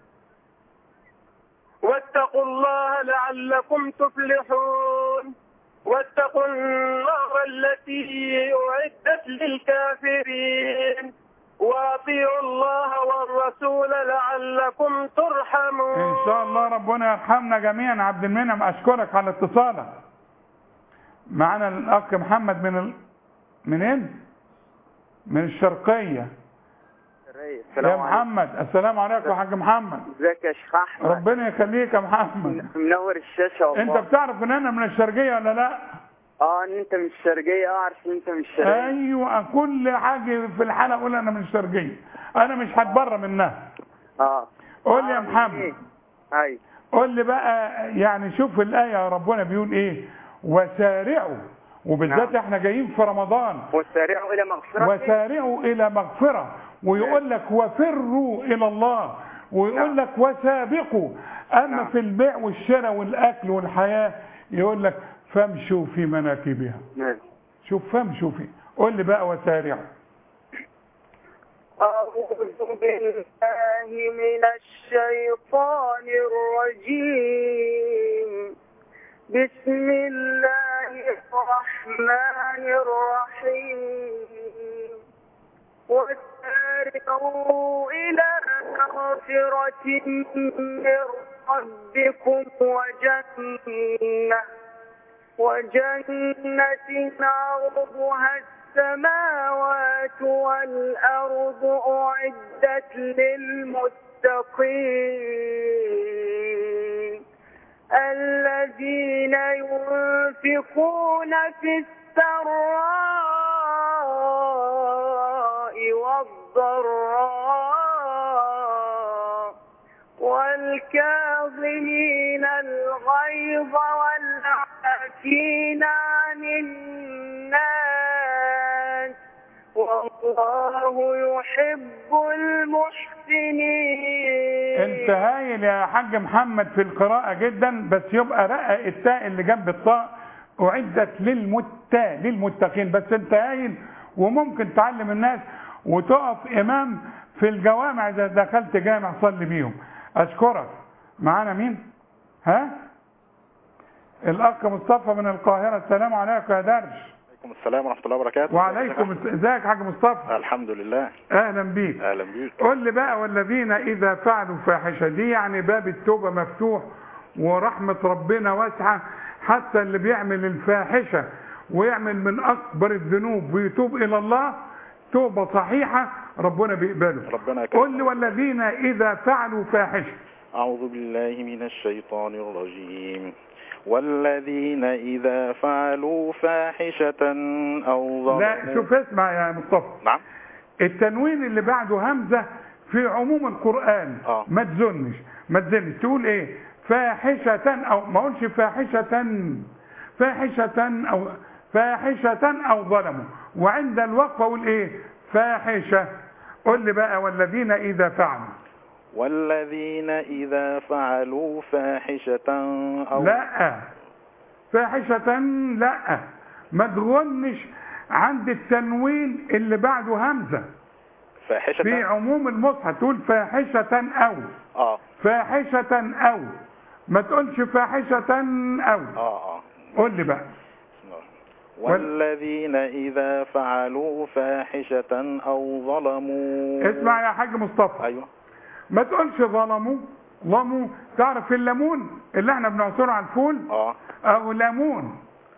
S15: واتقوا الله لعلكم تفلحون. واتقوا النار التي اعدت للكافرين واطيعوا الله والرسول لعلكم ترحمون.
S3: ان شاء الله ربنا يرحمنا جميعا. عبد المنعم اشكرك على اتصالك. معنا الاخ محمد من ال... منين؟ من الشرقيه. يا محمد السلام عليكم يا حاج محمد.
S8: ازيك يا شيخ احمد؟
S3: ربنا يخليك يا محمد.
S8: منور الشاشه والله.
S3: انت بتعرف ان انا من الشرقيه ولا لا؟
S8: اه ان انت من الشرقيه. اه عارف ان انت من الشرقيه.
S3: ايوه كل حاجه في الحلقه اقول انا من الشرقيه. انا مش هتبرى منها.
S8: اه
S3: قول لي يا محمد.
S8: ايوه
S3: قول لي بقى يعني شوف الايه ربنا بيقول ايه؟ وسارعوا. وبالذات نعم. احنا جايين في رمضان.
S8: وسارعوا الى مغفره.
S3: وسارعوا الى مغفره. ويقول لك وفروا الى الله. ويقول لك وسابقوا. اما نعم. في البيع والشراء والاكل والحياه يقول لك فامشوا في مناكبها.
S8: نعم.
S3: شوف فامشوا في. قول لي بقى وسارعوا.
S12: أعوذ بالله من الشيطان الرجيم. بسم الله الرحمن الرحيم. وسارعوا إلى مغفرة من ربكم وجنة وجنة عرضها السماوات والأرض أعدت للمتقين الذين ينفقون في السراء والضراء والكاظمين الغيظ والعافين عن الناس والله يحب المحسنين.
S3: انت هايل يا حاج محمد في القراءة جدا، بس يبقى رقق التاء اللي جنب الطاء أعدت للمتقين للمتقين. بس انت هايل وممكن تعلم الناس وتقف إمام في الجوامع إذا دخلت جامع صلي بيهم. أشكرك. معانا مين؟ ها؟ الأخ مصطفى من القاهرة. السلام عليكم يا درش.
S16: وعليكم السلام ورحمة الله وبركاته.
S3: وعليكم ازيك يا حاج مصطفى؟
S16: الحمد لله.
S3: اهلا بيك.
S16: اهلا بيك.
S3: قول لي بقى والذين اذا فعلوا فاحشة دي يعني باب التوبة مفتوح ورحمة ربنا واسعة، حتى اللي بيعمل الفاحشة ويعمل من اكبر الذنوب ويتوب الى الله توبة صحيحة ربنا بيقبله.
S16: ربنا يكرمك.
S3: قول لي والذين اذا فعلوا فاحشة.
S16: اعوذ بالله من الشيطان الرجيم. والذين إذا فعلوا فاحشة أو ظلموا.
S3: لا شوف اسمع يا مصطفى.
S16: نعم.
S3: التنوين اللي بعده همزة في عموم القرآن.
S16: آه.
S3: ما تزنش ما تزنش تقول ايه؟ فاحشة أو ما قولش فاحشة فاحشة أو فاحشة أو ظلموا. وعند الوقف أقول ايه؟ فاحشة. قل لي بقى والذين إذا فعلوا.
S16: والذين إذا فعلوا فاحشة أو
S3: لا فاحشة لا ما تغنش عند التنوين اللي بعده همزة.
S16: فاحشة
S3: في عموم المصحف تقول فاحشة أو
S16: اه
S3: فاحشة أو ما تقولش فاحشة أو
S16: اه اه
S3: قول لي بقى.
S16: والذين إذا فعلوا فاحشة أو ظلموا.
S3: اسمع يا حاج مصطفى.
S16: أيوه.
S3: ما تقولش ظلموا. ظلموا تعرف الليمون اللي احنا بنعصره على الفول؟
S16: اه
S3: او ليمون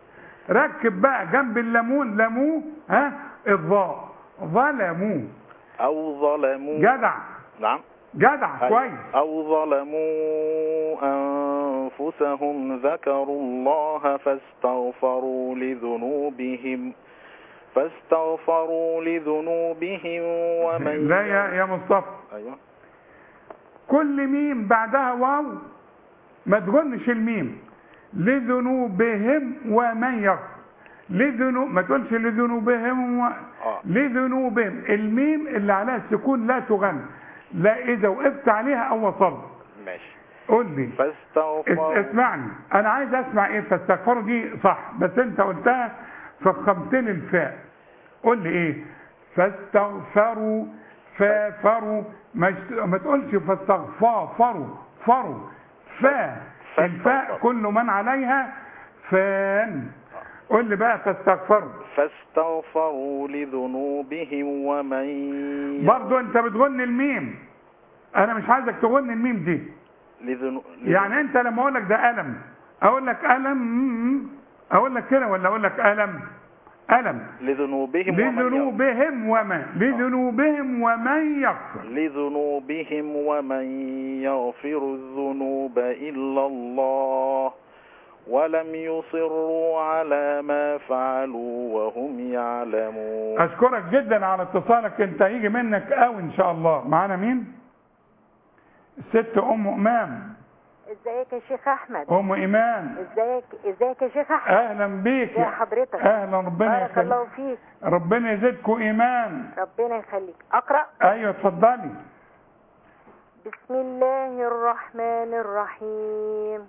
S3: ركب بقى جنب الليمون لمو ها الضاء ظلموا
S16: أو ظلموا
S3: جدع
S16: نعم
S3: جدع كويس.
S16: أو ظلموا أنفسهم ذكروا الله فاستغفروا لذنوبهم فاستغفروا لذنوبهم ومن
S3: لا يا يا مصطفى
S16: أيوة.
S3: كل ميم بعدها واو ما تقولش الميم. لذنوبهم ومن يغفر لذنوب ما تقولش لذنوبهم و... آه. لذنوبهم الميم اللي عليها السكون لا تغنى لا اذا وقفت عليها او وصلت.
S16: ماشي
S3: قول لي
S16: فاستغفروا.
S3: اسمعني انا عايز اسمع ايه فاستغفروا دي صح بس انت قلتها فخمت لي الفاء. قول لي ايه فاستغفروا فافروا ما, ما تقولش فاستغفروا فروا فا الفاء كل من عليها فان. قول لي بقى فاستغفروا
S16: فاستغفروا لذنوبهم ومن
S3: برضو انت بتغني الميم انا مش عايزك تغني الميم دي
S16: لذنو...
S3: يعني انت لما اقول لك ده ألم اقول لك ألم اقول لك كده ولا اقول لك ألم ألم
S16: لذنوبهم
S3: لذنوبهم ومن لذنوبهم ومن يغفر
S16: لذنوبهم ومن يغفر الذنوب إلا الله ولم يصروا على ما فعلوا وهم يعلمون.
S3: أشكرك جدا على اتصالك انت هيجي منك قوي ان شاء الله. معانا مين؟ الست ام امام.
S7: ازيك يا شيخ احمد؟
S3: ام ايمان.
S7: ازيك ازيك يا شيخ احمد؟
S3: اهلا بيك
S7: يا حضرتك.
S3: اهلا ربنا
S7: يخليك. بارك الله فيك.
S3: ربنا يزيدكم ايمان.
S7: ربنا يخليك. اقرا؟
S3: ايوه اتفضلي.
S7: بسم الله الرحمن الرحيم.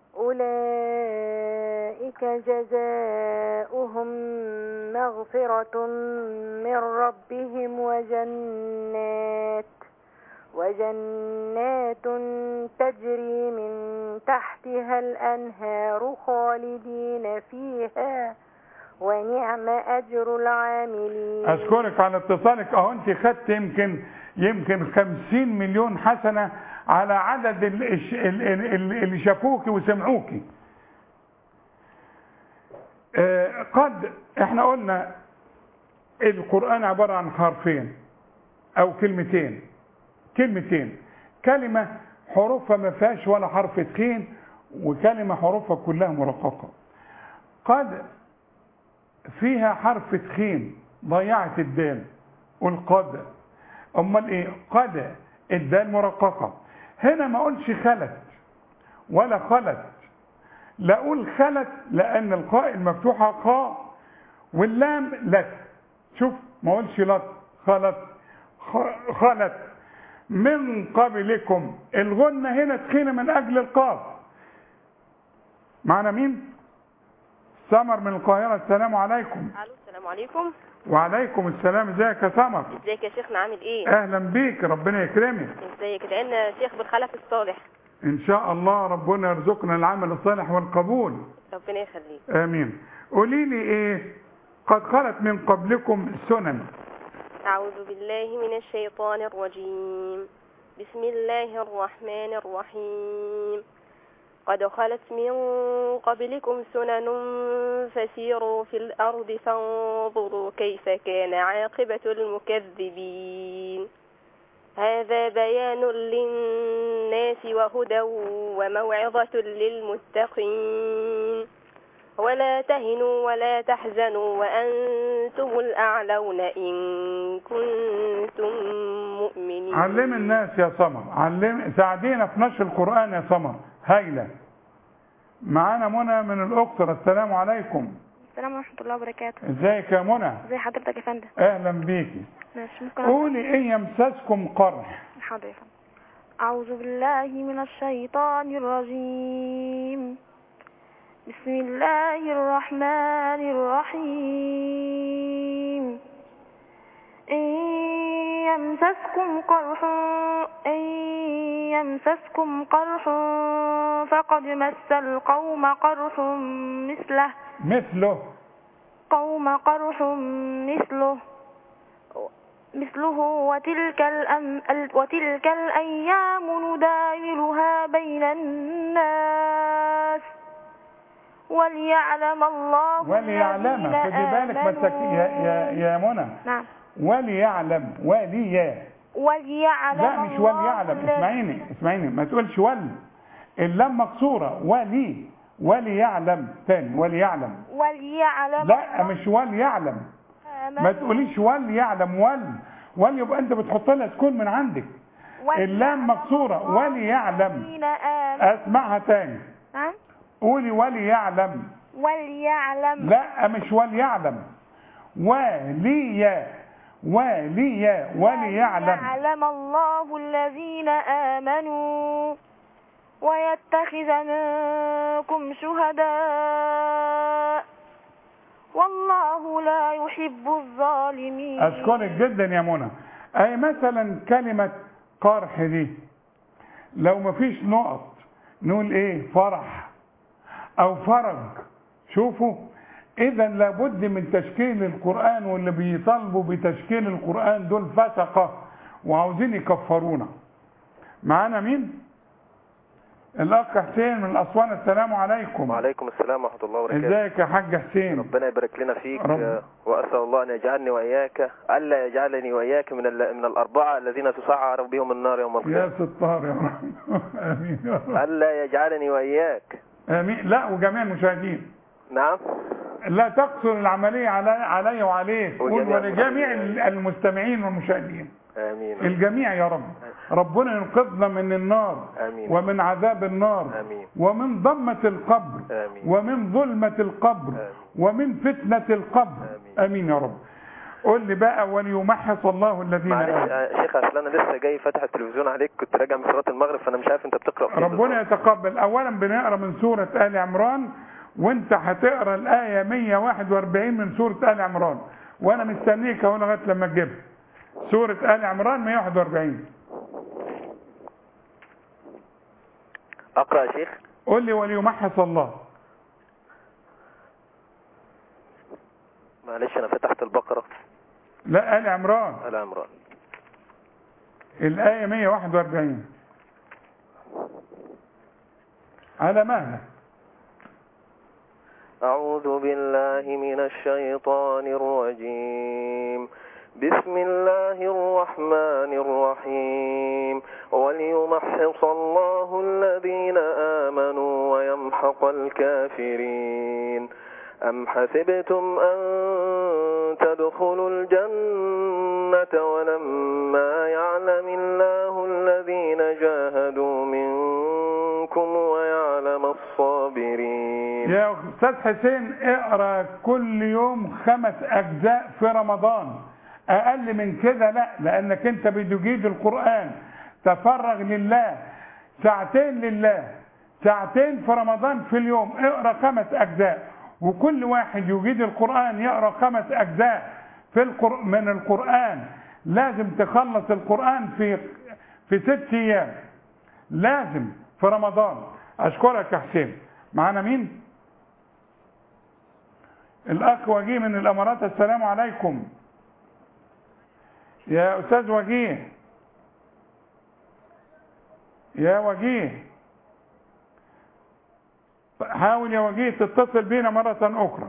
S7: أولئك جزاؤهم مغفرة من ربهم وجنات وجنات تجري من تحتها الأنهار خالدين فيها ونعم أجر العاملين.
S3: أشكرك على اتصالك. أهو أنت خدت يمكن يمكن خمسين مليون حسنة على عدد اللي شافوكي وسمعوكي. قد احنا قلنا القرآن عبارة عن حرفين أو كلمتين كلمتين كلمة حروفها ما فيهاش ولا حرف تخين وكلمة حروفها كلها مرققة. قد فيها حرف تخين ضيعت الدال والقد امال ايه قد الدال مرققة. هنا ما اقولش خلت ولا خلت لا اقول خلت لان القاء المفتوحة قاء واللام لت. شوف ما اقولش لت خلت خلت من قبلكم. الغنة هنا تخينة من اجل القاف. معنا مين؟ سمر من القاهرة. السلام عليكم.
S17: الو السلام عليكم.
S3: وعليكم السلام. ازيك يا سمر؟
S17: ازيك يا شيخنا عامل ايه؟
S3: اهلا بيك ربنا يكرمك.
S17: ازيك لان يا شيخ بالخلف الصالح
S3: ان شاء الله ربنا يرزقنا العمل الصالح والقبول.
S17: ربنا يخليك.
S3: امين. قولي لي ايه قد خلت من قبلكم سنن.
S17: اعوذ بالله من الشيطان الرجيم. بسم الله الرحمن الرحيم. قد خلت من قبلكم سنن فسيروا في الأرض فانظروا كيف كان عاقبة المكذبين. هذا بيان للناس وهدى وموعظة للمتقين. ولا تهنوا ولا تحزنوا وأنتم الأعلون إن كنتم مؤمنين.
S3: علم الناس يا سمر. علم ساعدينا في نشر القرآن يا سمر. هايلة. معانا منى من الأقصر. السلام عليكم.
S11: السلام ورحمة الله وبركاته.
S3: ازيك يا منى؟
S11: ازي حضرتك يا فندم؟
S3: اهلا بيكي.
S11: ماشي ممكن
S3: قولي ايه يمسسكم قرح.
S11: حاضر يا فندم. أعوذ بالله من الشيطان الرجيم. بسم الله الرحمن الرحيم. إن يمسسكم قرح إن يمسسكم قرح فقد مس القوم قرح مثله
S3: مثله
S11: قوم قرح مثله مثله وتلك الأم وتلك الأيام نداولها بين الناس وليعلم الله
S3: وليعلم،
S11: الذين
S3: خدي بالك
S11: آمنوا.
S3: مسك يا يا يا منى.
S11: نعم.
S3: وليعلم وليا.
S11: وليعلم
S3: لا مش وليعلم، اسمعيني اسمعيني ما تقولش ول، اللام مكسوره. ولي وليعلم تاني وليعلم.
S11: وليعلم.
S3: لا مش وليعلم، ما تقوليش وليعلم. ول ول يبقى انت بتحط لها سكون من عندك. اللام مكسوره. وليعلم. اسمعها تاني.
S11: نعم.
S3: قولي وليعلم.
S11: وليعلم.
S3: لا مش وليعلم، وليا وليا وليعلم.
S11: وليعلم الله الذين آمنوا ويتخذ منكم شهداء والله لا يحب الظالمين.
S3: أشكرك جدا يا منى. أي مثلا كلمة قرح دي لو مفيش نقط نقول إيه؟ فرح أو فرج. شوفوا، إذا لابد من تشكيل القرآن، واللي بيطالبوا بتشكيل القرآن دول فسقة وعاوزين يكفرونا. معانا مين؟ الأخ حسين من الأسوان. السلام عليكم.
S18: وعليكم السلام ورحمة الله وبركاته.
S3: ازيك يا حاج حسين؟
S18: ربنا يبارك لنا فيك.
S3: رب.
S18: وأسأل الله أن يجعلني وإياك ألا يجعلني وإياك من من الأربعة الذين تسعر بهم النار يوم القيامة.
S3: يا ستار يا رب. آمين يا رب.
S18: ألا يجعلني وإياك.
S3: آمين. لا وجميع المشاهدين.
S18: نعم.
S3: لا تقصر العملية علي علي وعليك، قول ولجميع المستمعين والمشاهدين.
S18: آمين.
S3: الجميع يا رب. ربنا ينقذنا من النار.
S18: آمين.
S3: ومن عذاب النار.
S18: آمين.
S3: ومن ضمة القبر.
S18: آمين.
S3: ومن ظلمة القبر.
S18: آمين.
S3: ومن فتنة القبر.
S18: آمين.
S3: آمين يا رب. قول لي بقى وليمحص الله الذين
S18: معلش يا شيخ، اصل انا لسه جاي فاتح التلفزيون عليك، كنت راجع من صلاه المغرب فانا مش عارف انت بتقرا فين.
S3: ربنا يتقبل. اولا بنقرا من سوره ال عمران، وانت هتقرا الايه مية وواحد وأربعين من سوره ال عمران، وانا مستنيك اهو لغايه لما تجيبها. سوره ال عمران مية وواحد وأربعين.
S18: اقرا يا شيخ؟
S3: قول لي وليمحص الله.
S18: معلش انا فتحت البقره.
S3: لا ال عمران.
S18: ال عمران
S3: الايه مية وواحد وأربعين على مهلك.
S18: أعوذ بالله من الشيطان الرجيم. بسم الله الرحمن الرحيم. وليمحص الله الذين آمنوا ويمحق الكافرين. أم حسبتم أن تدخلوا الجنة ولما يعلم الله الذين جاهدوا منكم ويعلم الصابرين.
S3: يا أستاذ حسين اقرأ كل يوم خمس أجزاء في رمضان، أقل من كده لا، لأنك أنت بتجيد القرآن. تفرغ لله ساعتين، لله ساعتين في رمضان في اليوم، اقرأ خمس أجزاء، وكل واحد يجيد القرآن يقرأ خمس أجزاء في القر... من القرآن. لازم تخلص القرآن في في ست أيام، لازم في رمضان. أشكرك يا حسين. معانا مين؟ الأخ وجيه من الأمارات. السلام عليكم يا أستاذ وجيه. يا وجيه حاول يا وجيه تتصل بينا مرة أخرى.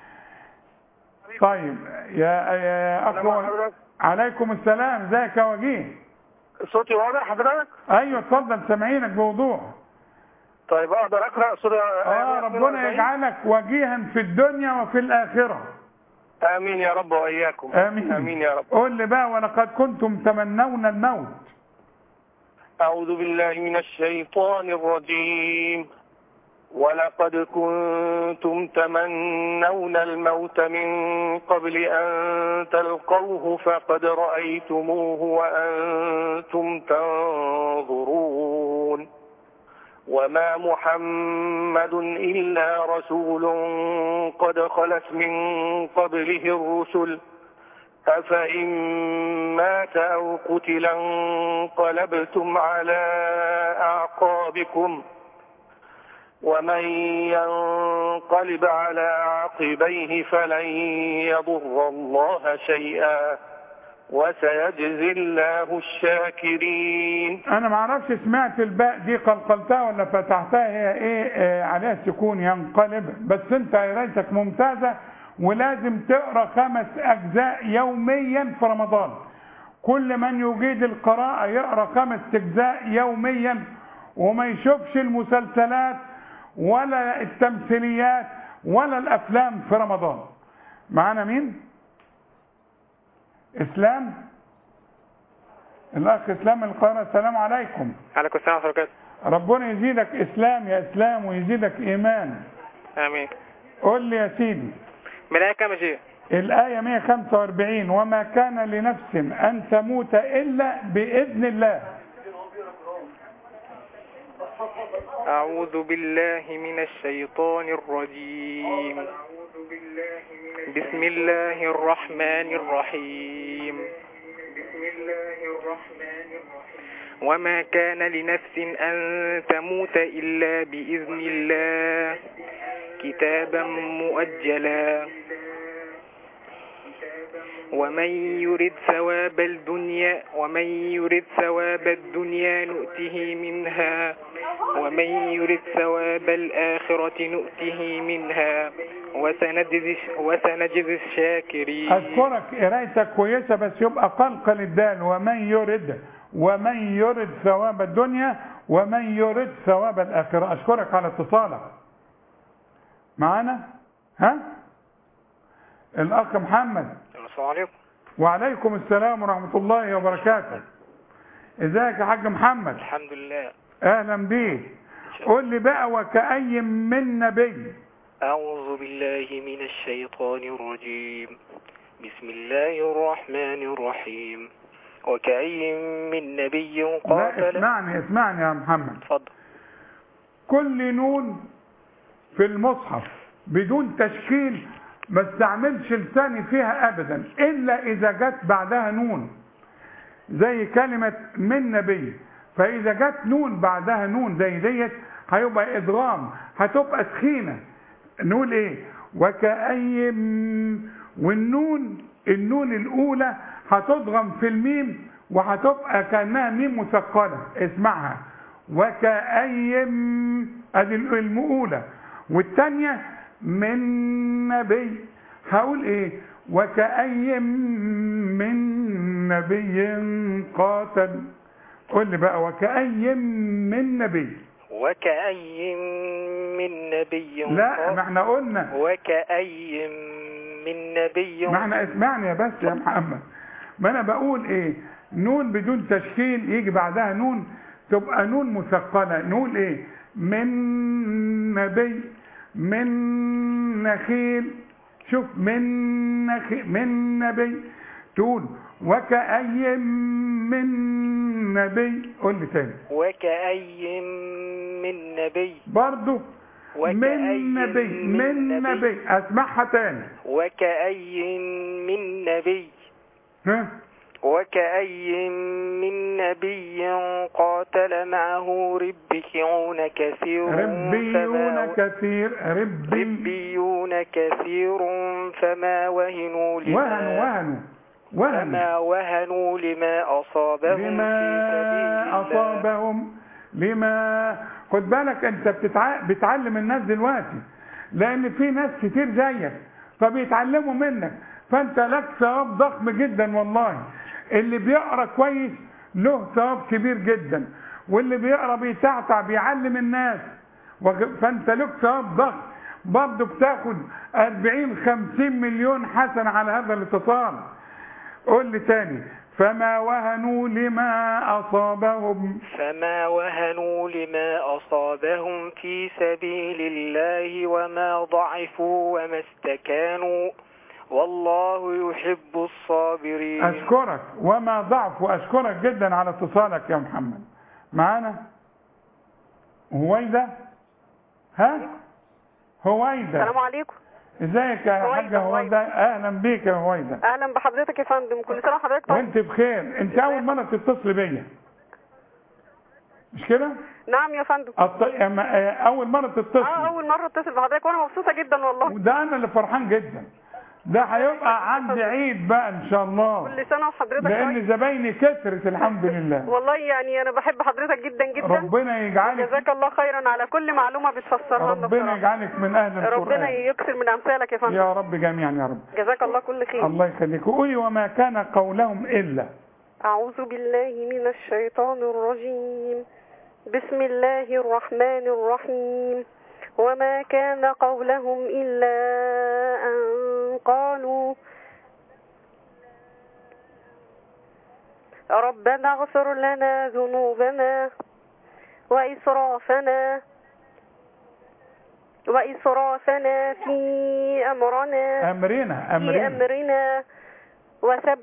S3: طيب يا يا أخ. عليكم السلام. ازيك يا وجيه؟
S15: صوتي واضح حضرتك؟
S3: أيوه اتفضل، سامعينك بوضوح.
S15: طيب اقدر اقرا سوره؟
S3: اه ربنا يجعلك وجيها في الدنيا وفي الآخرة.
S15: امين يا رب واياكم.
S3: امين
S15: امين يا رب.
S3: قول لي بقى ولقد كنتم تمنون الموت.
S15: اعوذ بالله من الشيطان الرجيم. ولقد كنتم تمنون الموت من قبل أن تلقوه فقد رأيتموه وأنتم تنظرون. وما محمد إلا رسول قد خلت من قبله الرسل أفإن مات أو قتل انقلبتم على أعقابكم ومن ينقلب على عقبيه فلن يضر الله شيئا وسيجزي الله الشاكرين.
S3: انا ما اعرفش سمعت الباء دي قلقلتها ولا فتحتها، هي ايه آه عليها سكون ينقلب، بس انت قرايتك ممتازه، ولازم تقرا خمس اجزاء يوميا في رمضان. كل من يجيد القراءه يقرا خمس اجزاء يوميا، وما يشوفش المسلسلات ولا التمثيليات ولا الافلام في رمضان. معانا مين؟ اسلام، الاخ اسلام القاهره. السلام عليكم.
S19: عليكم السلام ورحمه الله وبركاته.
S3: ربنا يزيدك اسلام يا اسلام ويزيدك ايمان.
S19: امين.
S3: قول لي يا سيدي.
S19: من الايه كام يا شيخ؟
S3: الايه مئة وخمسة وأربعين، وما كان لنفس ان تموت الا باذن الله.
S19: أعوذ بالله من الشيطان الرجيم. بسم الله الرحمن الرحيم. بسم الله الرحمن الرحيم. وما كان لنفس أن تموت إلا بإذن الله كتابا مؤجلا ومن يرد ثواب الدنيا ومن يرد ثواب الدنيا نؤته منها ومن يرد ثواب الآخرة نؤته منها وسنجزي وسنجزي الشاكرين.
S3: أذكرك قرايتك كويسة، بس يبقى قلقل الدال. ومن يرد ومن يرد ثواب الدنيا ومن يرد ثواب الآخرة. أشكرك على اتصالك معنا. ها الأخ محمد.
S19: السلام عليكم.
S3: وعليكم السلام ورحمة الله وبركاته. ازيك يا حاج محمد؟
S19: الحمد لله.
S3: اهلا بيك. قول لي بقى، وكأي من نبي.
S19: أعوذ بالله من الشيطان الرجيم. بسم الله الرحمن الرحيم. وكأي من نبي قاتل.
S3: لا اسمعني اسمعني يا محمد.
S19: اتفضل.
S3: كل نون في المصحف بدون تشكيل ما استعملش لساني فيها ابدا الا اذا جت بعدها نون، زي كلمة من نبي. فاذا جت نون بعدها نون زي ديت هيبقى ادغام، هتبقى تخينة. نقول ايه؟ وكأي، والنون النون الاولى هتضغم في الميم وهتبقى كأنها ميم مثقلة. اسمعها، وكأي، ادي الاولى، والثانية من نبي. هقول ايه؟ وكأي من نبي قاتل. قول لي بقى، وكأي من نبي.
S19: وكأي من نبي.
S3: لا ما احنا قلنا
S19: وكأي من نبي.
S3: ما احنا اسمعني يا بس يا محمد، ما انا بقول ايه؟ نون بدون تشكيل يجي بعدها نون تبقى نون مثقلة. نقول ايه؟ من نبي، من نخيل. شوف، من نخيل، من نبي. تقول وكأي من نبي. قول لي تاني.
S19: وكأي من نبي.
S3: برضو من نبي، من نبي. اسمعها تاني.
S19: وكأي من نبي.
S3: ها؟
S19: وكأي من نبي قاتل معه ربيون كثير.
S3: ربيون كثير. ربي
S19: ربيون كثير فما وهنوا لما
S3: وهنوا وهنوا وهنوا
S19: فما وهنوا لما أصابهم
S3: لما
S19: في سبيل الله.
S3: أصابهم لما. خد بالك انت بتتع... بتعلم الناس دلوقتي، لان في ناس كتير زيك فبيتعلموا منك، فانت لك ثواب ضخم جدا والله. اللي بيقرا كويس له ثواب كبير جدا، واللي بيقرا بيتعتع بيعلم الناس، فانت لك ثواب ضخم. برضه بتاخد أربعين خمسين مليون حسنة على هذا الاتصال. قول لي تاني. فما وهنوا لما أصابهم
S19: فما وهنوا لما أصابهم في سبيل الله وما ضعفوا وما استكانوا والله يحب الصابرين.
S3: أشكرك وما ضعف، وأشكرك جدا على اتصالك يا محمد. معانا هويدا. ها هويدا.
S6: السلام عليكم.
S3: ازيك يا حاجة هويدا؟ اهلا بيك يا هويدا.
S6: اهلا بحضرتك يا فندم، كل سنه وحضرتك طيب.
S3: وانت بخير. انت اول مرة تتصل بيا مش كده؟
S6: نعم يا فندم.
S3: أط... اول مرة تتصل.
S6: اه اول مرة اتصل بحضرتك وانا مبسوطة جدا والله.
S3: وده انا اللي فرحان جدا. ده هيبقى عندي عيد بقى ان شاء الله.
S6: كل سنه وحضرتك
S3: لان
S6: طيب.
S3: زبايني كترت الحمد لله.
S6: والله يعني انا بحب حضرتك جدا جدا.
S3: ربنا يجعلك،
S6: جزاك الله خيرا على كل معلومه بتفسرها لنا.
S3: ربنا يجعلك من اهل القران.
S6: ربنا يكثر من امثالك يا فندم.
S3: يا رب جميعا يا رب.
S6: جزاك الله كل خير.
S3: الله يخليك. قولي وما كان قولهم الا.
S6: اعوذ بالله من الشيطان الرجيم. بسم الله الرحمن الرحيم. وما كان قولهم إلا أن قالوا ربنا اغفر لنا ذنوبنا وإسرافنا وإسرافنا في أمرنا
S3: أمرنا أمرنا
S6: في أمرنا وثب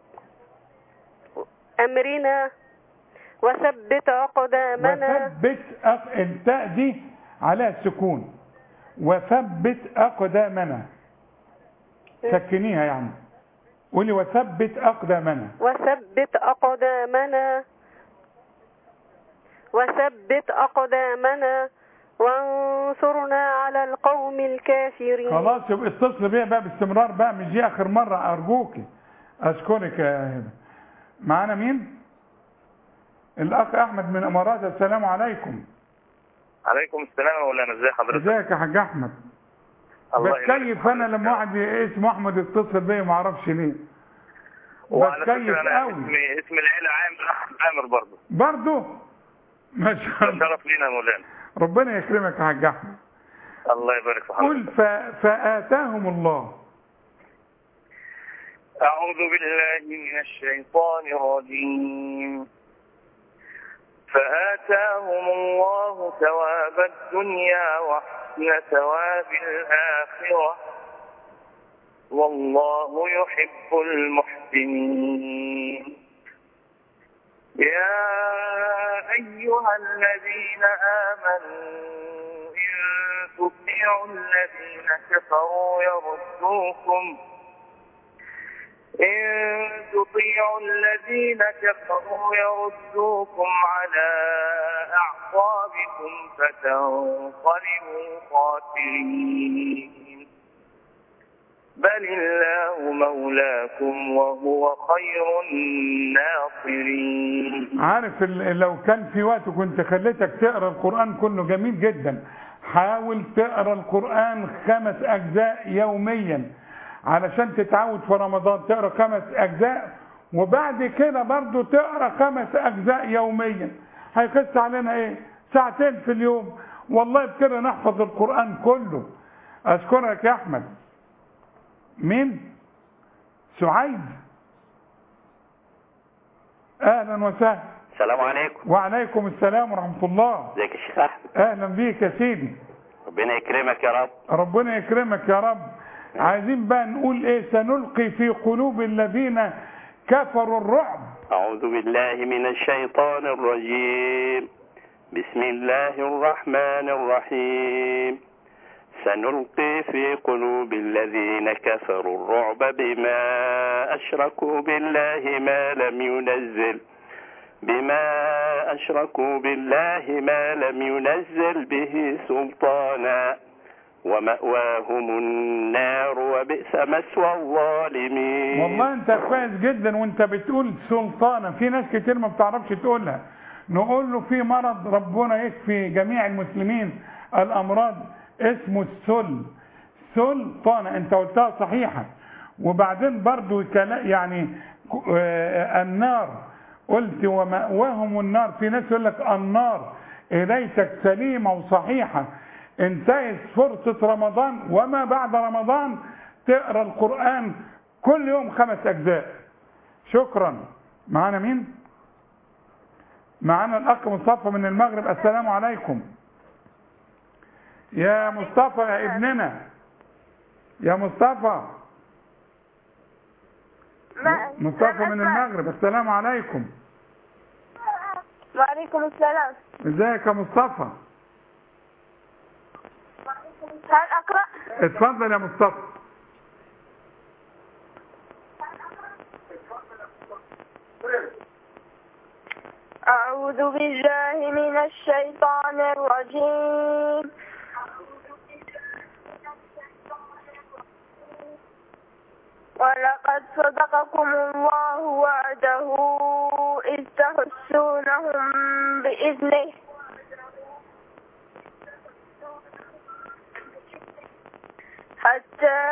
S6: أمرنا وثبت أقدامنا.
S3: وثبت أق... التاء دي على السكون. وثبت أقدامنا. سكنيها يعني. قولي وثبت أقدامنا.
S6: وثبت أقدامنا وثبت أقدامنا وانصرنا على القوم الكافرين.
S3: خلاص يبقى اتصل بيها بقى باستمرار بقى، مش دي آخر مرة أرجوكي. أشكرك يا هبة. معانا مين؟ الأخ أحمد من الإمارات. السلام عليكم.
S4: عليكم السلام يا مولانا. ازي حضرتك؟
S3: ازيك يا حاج احمد؟ بتكيف انا لما واحد اسمه احمد يتصل بيا ما اعرفش ليه.
S4: وعلى فكره انا اسمي اسم العيله عامر عامر برضه.
S3: برضه؟ ما شاء الله.
S4: شرف لينا يا مولانا.
S3: ربنا يكرمك يا حاج احمد.
S4: الله يبارك في حضرتك.
S3: قل ف... فآتاهم الله.
S15: أعوذ بالله من الشيطان الرجيم. فآتاهم الله ثواب الدنيا وحسن ثواب الآخرة والله يحب المحسنين. يا أيها الذين آمنوا إن تطيعوا الذين كفروا يردوكم إن تطيعوا الذين كفروا يردوكم على أعقابكم فتنقلبوا خاسرين. بل الله مولاكم وهو خير الناصرين.
S3: عارف لو كان في وقت كنت خليتك تقرأ القرآن كله جميل جدا. حاول تقرأ القرآن خمس أجزاء يوميا علشان تتعود في رمضان تقرأ خمس أجزاء، وبعد كده برضو تقرأ خمس أجزاء يوميا. هيخص علينا ايه؟ ساعتين في اليوم. والله بكده نحفظ القرآن كله. أشكرك يا أحمد. مين؟ سعيد. أهلا وسهلا.
S20: السلام عليكم.
S3: وعليكم السلام ورحمة الله.
S20: ازيك يا شيخ أحمد؟
S3: أهلا بيك يا سيدي.
S20: ربنا يكرمك يا رب.
S3: ربنا يكرمك يا رب. عايزين بقى نقول ايه؟ سنلقي في قلوب الذين كفروا الرعب.
S20: أعوذ بالله من الشيطان الرجيم. بسم الله الرحمن الرحيم. سنلقي في قلوب الذين كفروا الرعب بما أشركوا بالله ما لم ينزل بما أشركوا بالله ما لم ينزل به سلطانا ومأواهم النار وبئس مثوى الظالمين.
S3: والله انت كويس جدا وانت بتقول سلطانا. في ناس كتير ما بتعرفش تقولها. نقول له في مرض ربنا يكفي جميع المسلمين الامراض اسمه السل. سلطانا انت قلتها صحيحة. وبعدين برضو يعني النار قلت ومأواهم النار. في ناس يقول لك النار. إليتك سليمة وصحيحة. انتهت فرصة رمضان وما بعد رمضان تقرأ القرآن كل يوم خمس أجزاء. شكرا. معانا مين؟ معانا الأخ مصطفى من المغرب. السلام عليكم. يا مصطفى يا ابننا. يا مصطفى. مصطفى من المغرب. السلام عليكم.
S11: وعليكم السلام.
S3: ازيك يا مصطفى؟
S11: هل أقرأ؟
S3: اتفضل يا مصطفى.
S11: أعوذ بالله من الشيطان الرجيم. لقد صدقكم الله وعده إذ تحسونهم بإذنه حتى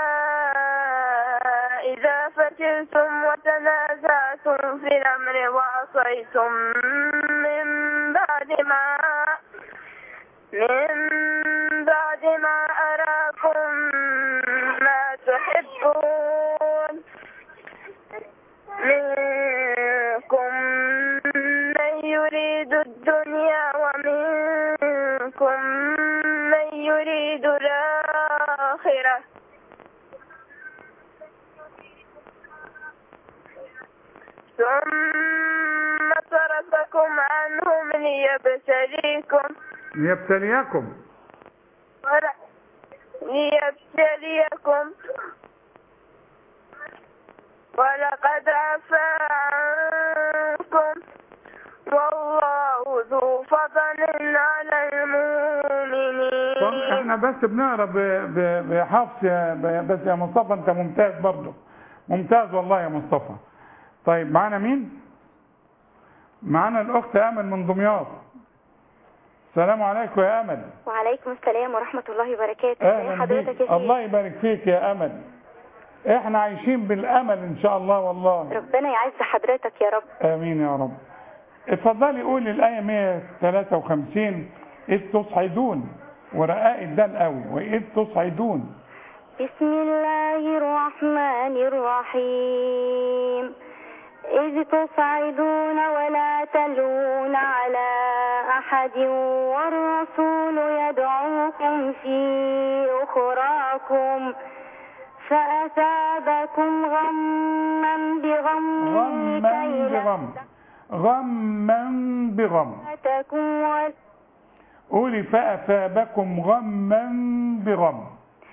S11: إذا فشلتم وتنازعتم في الأمر وعصيتم من بعد ما من بعد ما أراكم ما تحبون منكم من يريد الدنيا ومنكم من يريد الآخرة ثم صرفكم عنهم ليبتليكم
S3: ليبتليكم
S11: ليبتليكم ولقد عفا عنكم والله ذو فضل على المؤمنين.
S3: طب احنا بس بنقرا بحفص يا بس يا مصطفى، انت ممتاز برضه، ممتاز والله يا مصطفى. طيب معانا مين؟ معانا الاخت امل من دمياط. السلام عليكم يا امل.
S21: وعليكم السلام ورحمه الله وبركاته.
S3: اهلا حضرتك يا الله يبارك فيك يا امل. احنا عايشين بالامل ان شاء الله والله.
S21: ربنا يعز حضرتك يا رب.
S3: امين يا رب. اتفضلي قولي الايه مئة وثلاثة وخمسين اذ تصعدون، ورقاء الدال قوي، واذ تصعدون.
S21: بسم الله الرحمن الرحيم. إذ تصعدون ولا تلوون على أحد والرسول يدعوكم في أخراكم فأثابكم غما بغم
S3: غما بغم غما بغم قولي فأثابكم غما بغم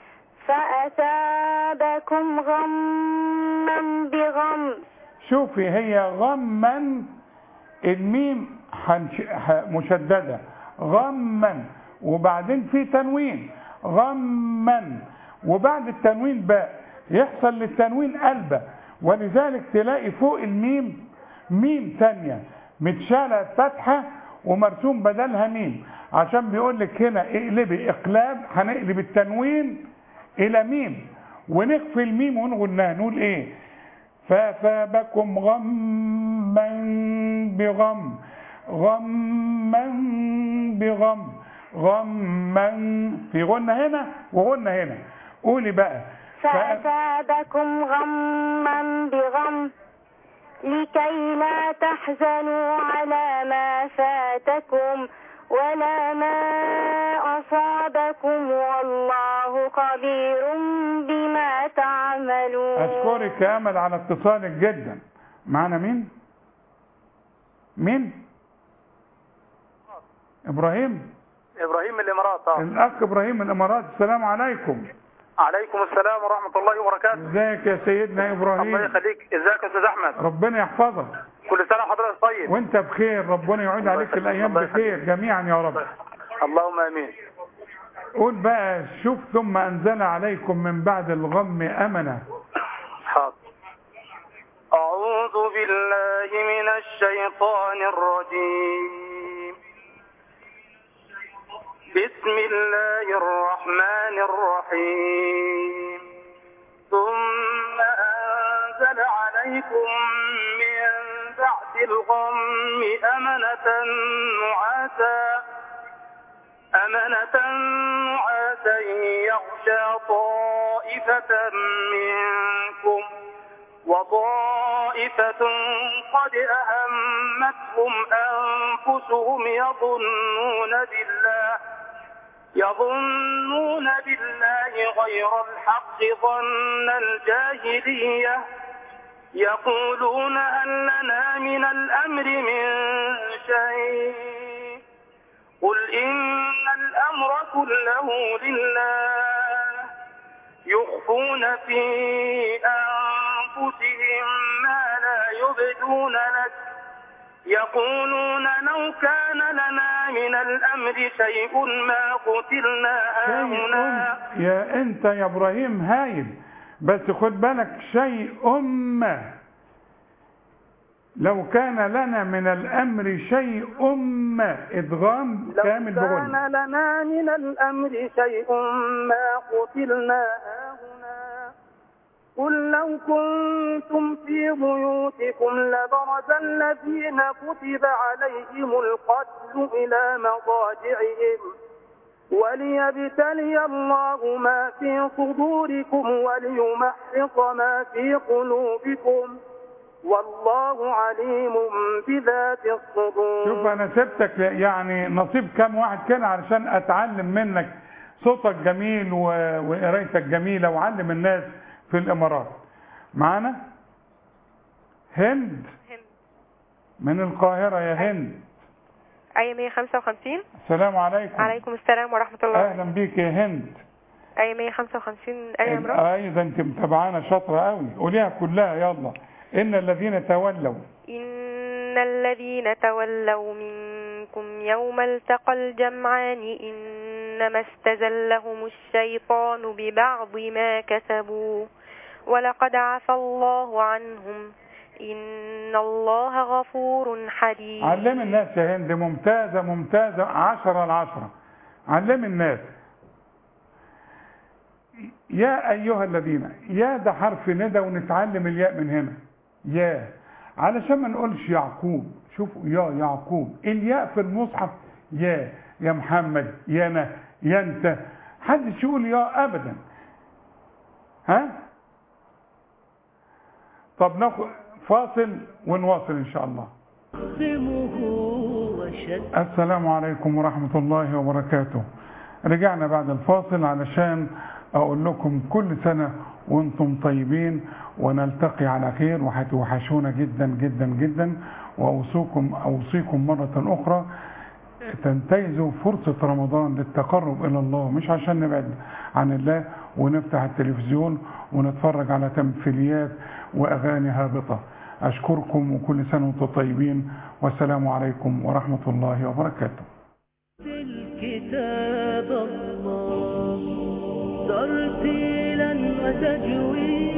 S21: فأثابكم غما بغم.
S3: شوفي هي غما الميم مشددة غما، وبعدين في تنوين غما، وبعد التنوين باء، يحصل للتنوين قلبة، ولذلك تلاقي فوق الميم ميم ثانية متشالة فتحة ومرسوم بدلها ميم، عشان بيقول لك هنا اقلبي اقلاب، هنقلب التنوين الى ميم ونخفي الميم ونقولها نقول ايه؟ فأثابكم غما بغم غما بغم غما، في غنة هنا وغنة هنا. قولي بقى
S21: فأثابكم غما بغم لكي لا تحزنوا على ما فاتكم ولا ما أصابكم والله خبير بما تعملون.
S3: أشكرك يا أمل على اتصالك جدا. معنا مين؟ مين؟ إبراهيم؟
S22: إبراهيم من الإمارات. اه
S3: الأخ إبراهيم من الإمارات. السلام عليكم.
S22: عليكم السلام ورحمة الله وبركاته.
S3: ازيك يا سيدنا إبراهيم؟
S22: الله يخليك. ازيك يا أستاذ أحمد؟
S3: ربنا يحفظك.
S22: كل سنة وحضرتك طيب.
S3: وانت بخير، ربنا يعود عليك الأيام بخير جميعا يا رب.
S22: اللهم آمين.
S3: قول بقى شوف ثم أنزل عليكم من بعد الغم أمنة.
S22: حاضر. أعوذ بالله من الشيطان الرجيم. بسم الله الرحمن الرحيم. ثم أنزل عليكم من بعد الغم أمنة نعاسا أمنة نعاسا يغشى طائفة منكم وطائفة قد أهمتهم أنفسهم يظنون بالله يظنون بالله غير الحق ظن الجاهلية يقولون هل لنا من الأمر من شيء قل إن الأمر كله لله يخفون في أنفسهم ما لا يبدون لك يقولون لو كان لنا من الأمر شيء ما قتلنا هاهنا.
S3: يا أنت يا إبراهيم هايل، بس خد بالك شيء ما، لو كان لنا من الأمر شيء ما إدغام كامل
S22: لو
S3: بغل.
S22: كان لنا من الأمر شيء ما قتلنا هاهنا قل لو كنتم في بيوتكم لبرز الذين كتب عليهم القتل إلى مضاجعهم وليبتلي الله ما في صدوركم وليمحص ما في قلوبكم والله عليم بذات الصدور.
S3: شوف انا سبتك يعني نصيب كام واحد كده علشان اتعلم منك، صوتك جميل وقرايتك جميله، وعلم الناس في الامارات. معانا هند من القاهره. يا هند.
S1: اي مية وخمسة وخمسين.
S3: السلام عليكم.
S1: عليكم السلام ورحمه الله.
S3: اهلا بيك يا هند.
S1: اي مية وخمسة وخمسين اي امرأة.
S3: اي ده انت متابعانا شاطره قوي، قوليها كلها يلا. ان الذين تولوا
S1: ان الذين تولوا منكم يوم التقى الجمعان انما استزلهم الشيطان ببعض ما كسبوا ولقد عفى الله عنهم إن الله غفور حليم.
S3: علم الناس يا هند. ممتازة ممتازة، عشرة العشرة. علم الناس. يا أيها الذين، يا ده حرف ندى ونتعلم الياء من هنا. يا علشان ما نقولش يعقوب. شوفوا يا يعقوب، الياء في المصحف يا يا محمد يا أنا يا أنت، حدش يقول يا أبدا. ها؟ طب ناخد فاصل ونواصل إن شاء الله. السلام عليكم ورحمة الله وبركاته. رجعنا بعد الفاصل علشان أقول لكم كل سنة وانتم طيبين ونلتقي على خير، وهتوحشونا جدا جدا جدا. وأوصيكم أوصيكم مرة أخرى تنتهزوا فرصة رمضان للتقرب إلى الله، مش عشان نبعد عن الله ونفتح التلفزيون ونتفرج على تمثيليات وأغاني هابطة. أشكركم وكل سنة وانتم طيبين، والسلام عليكم ورحمة الله وبركاته.
S2: الكتاب الله ترتيلا وتجويدا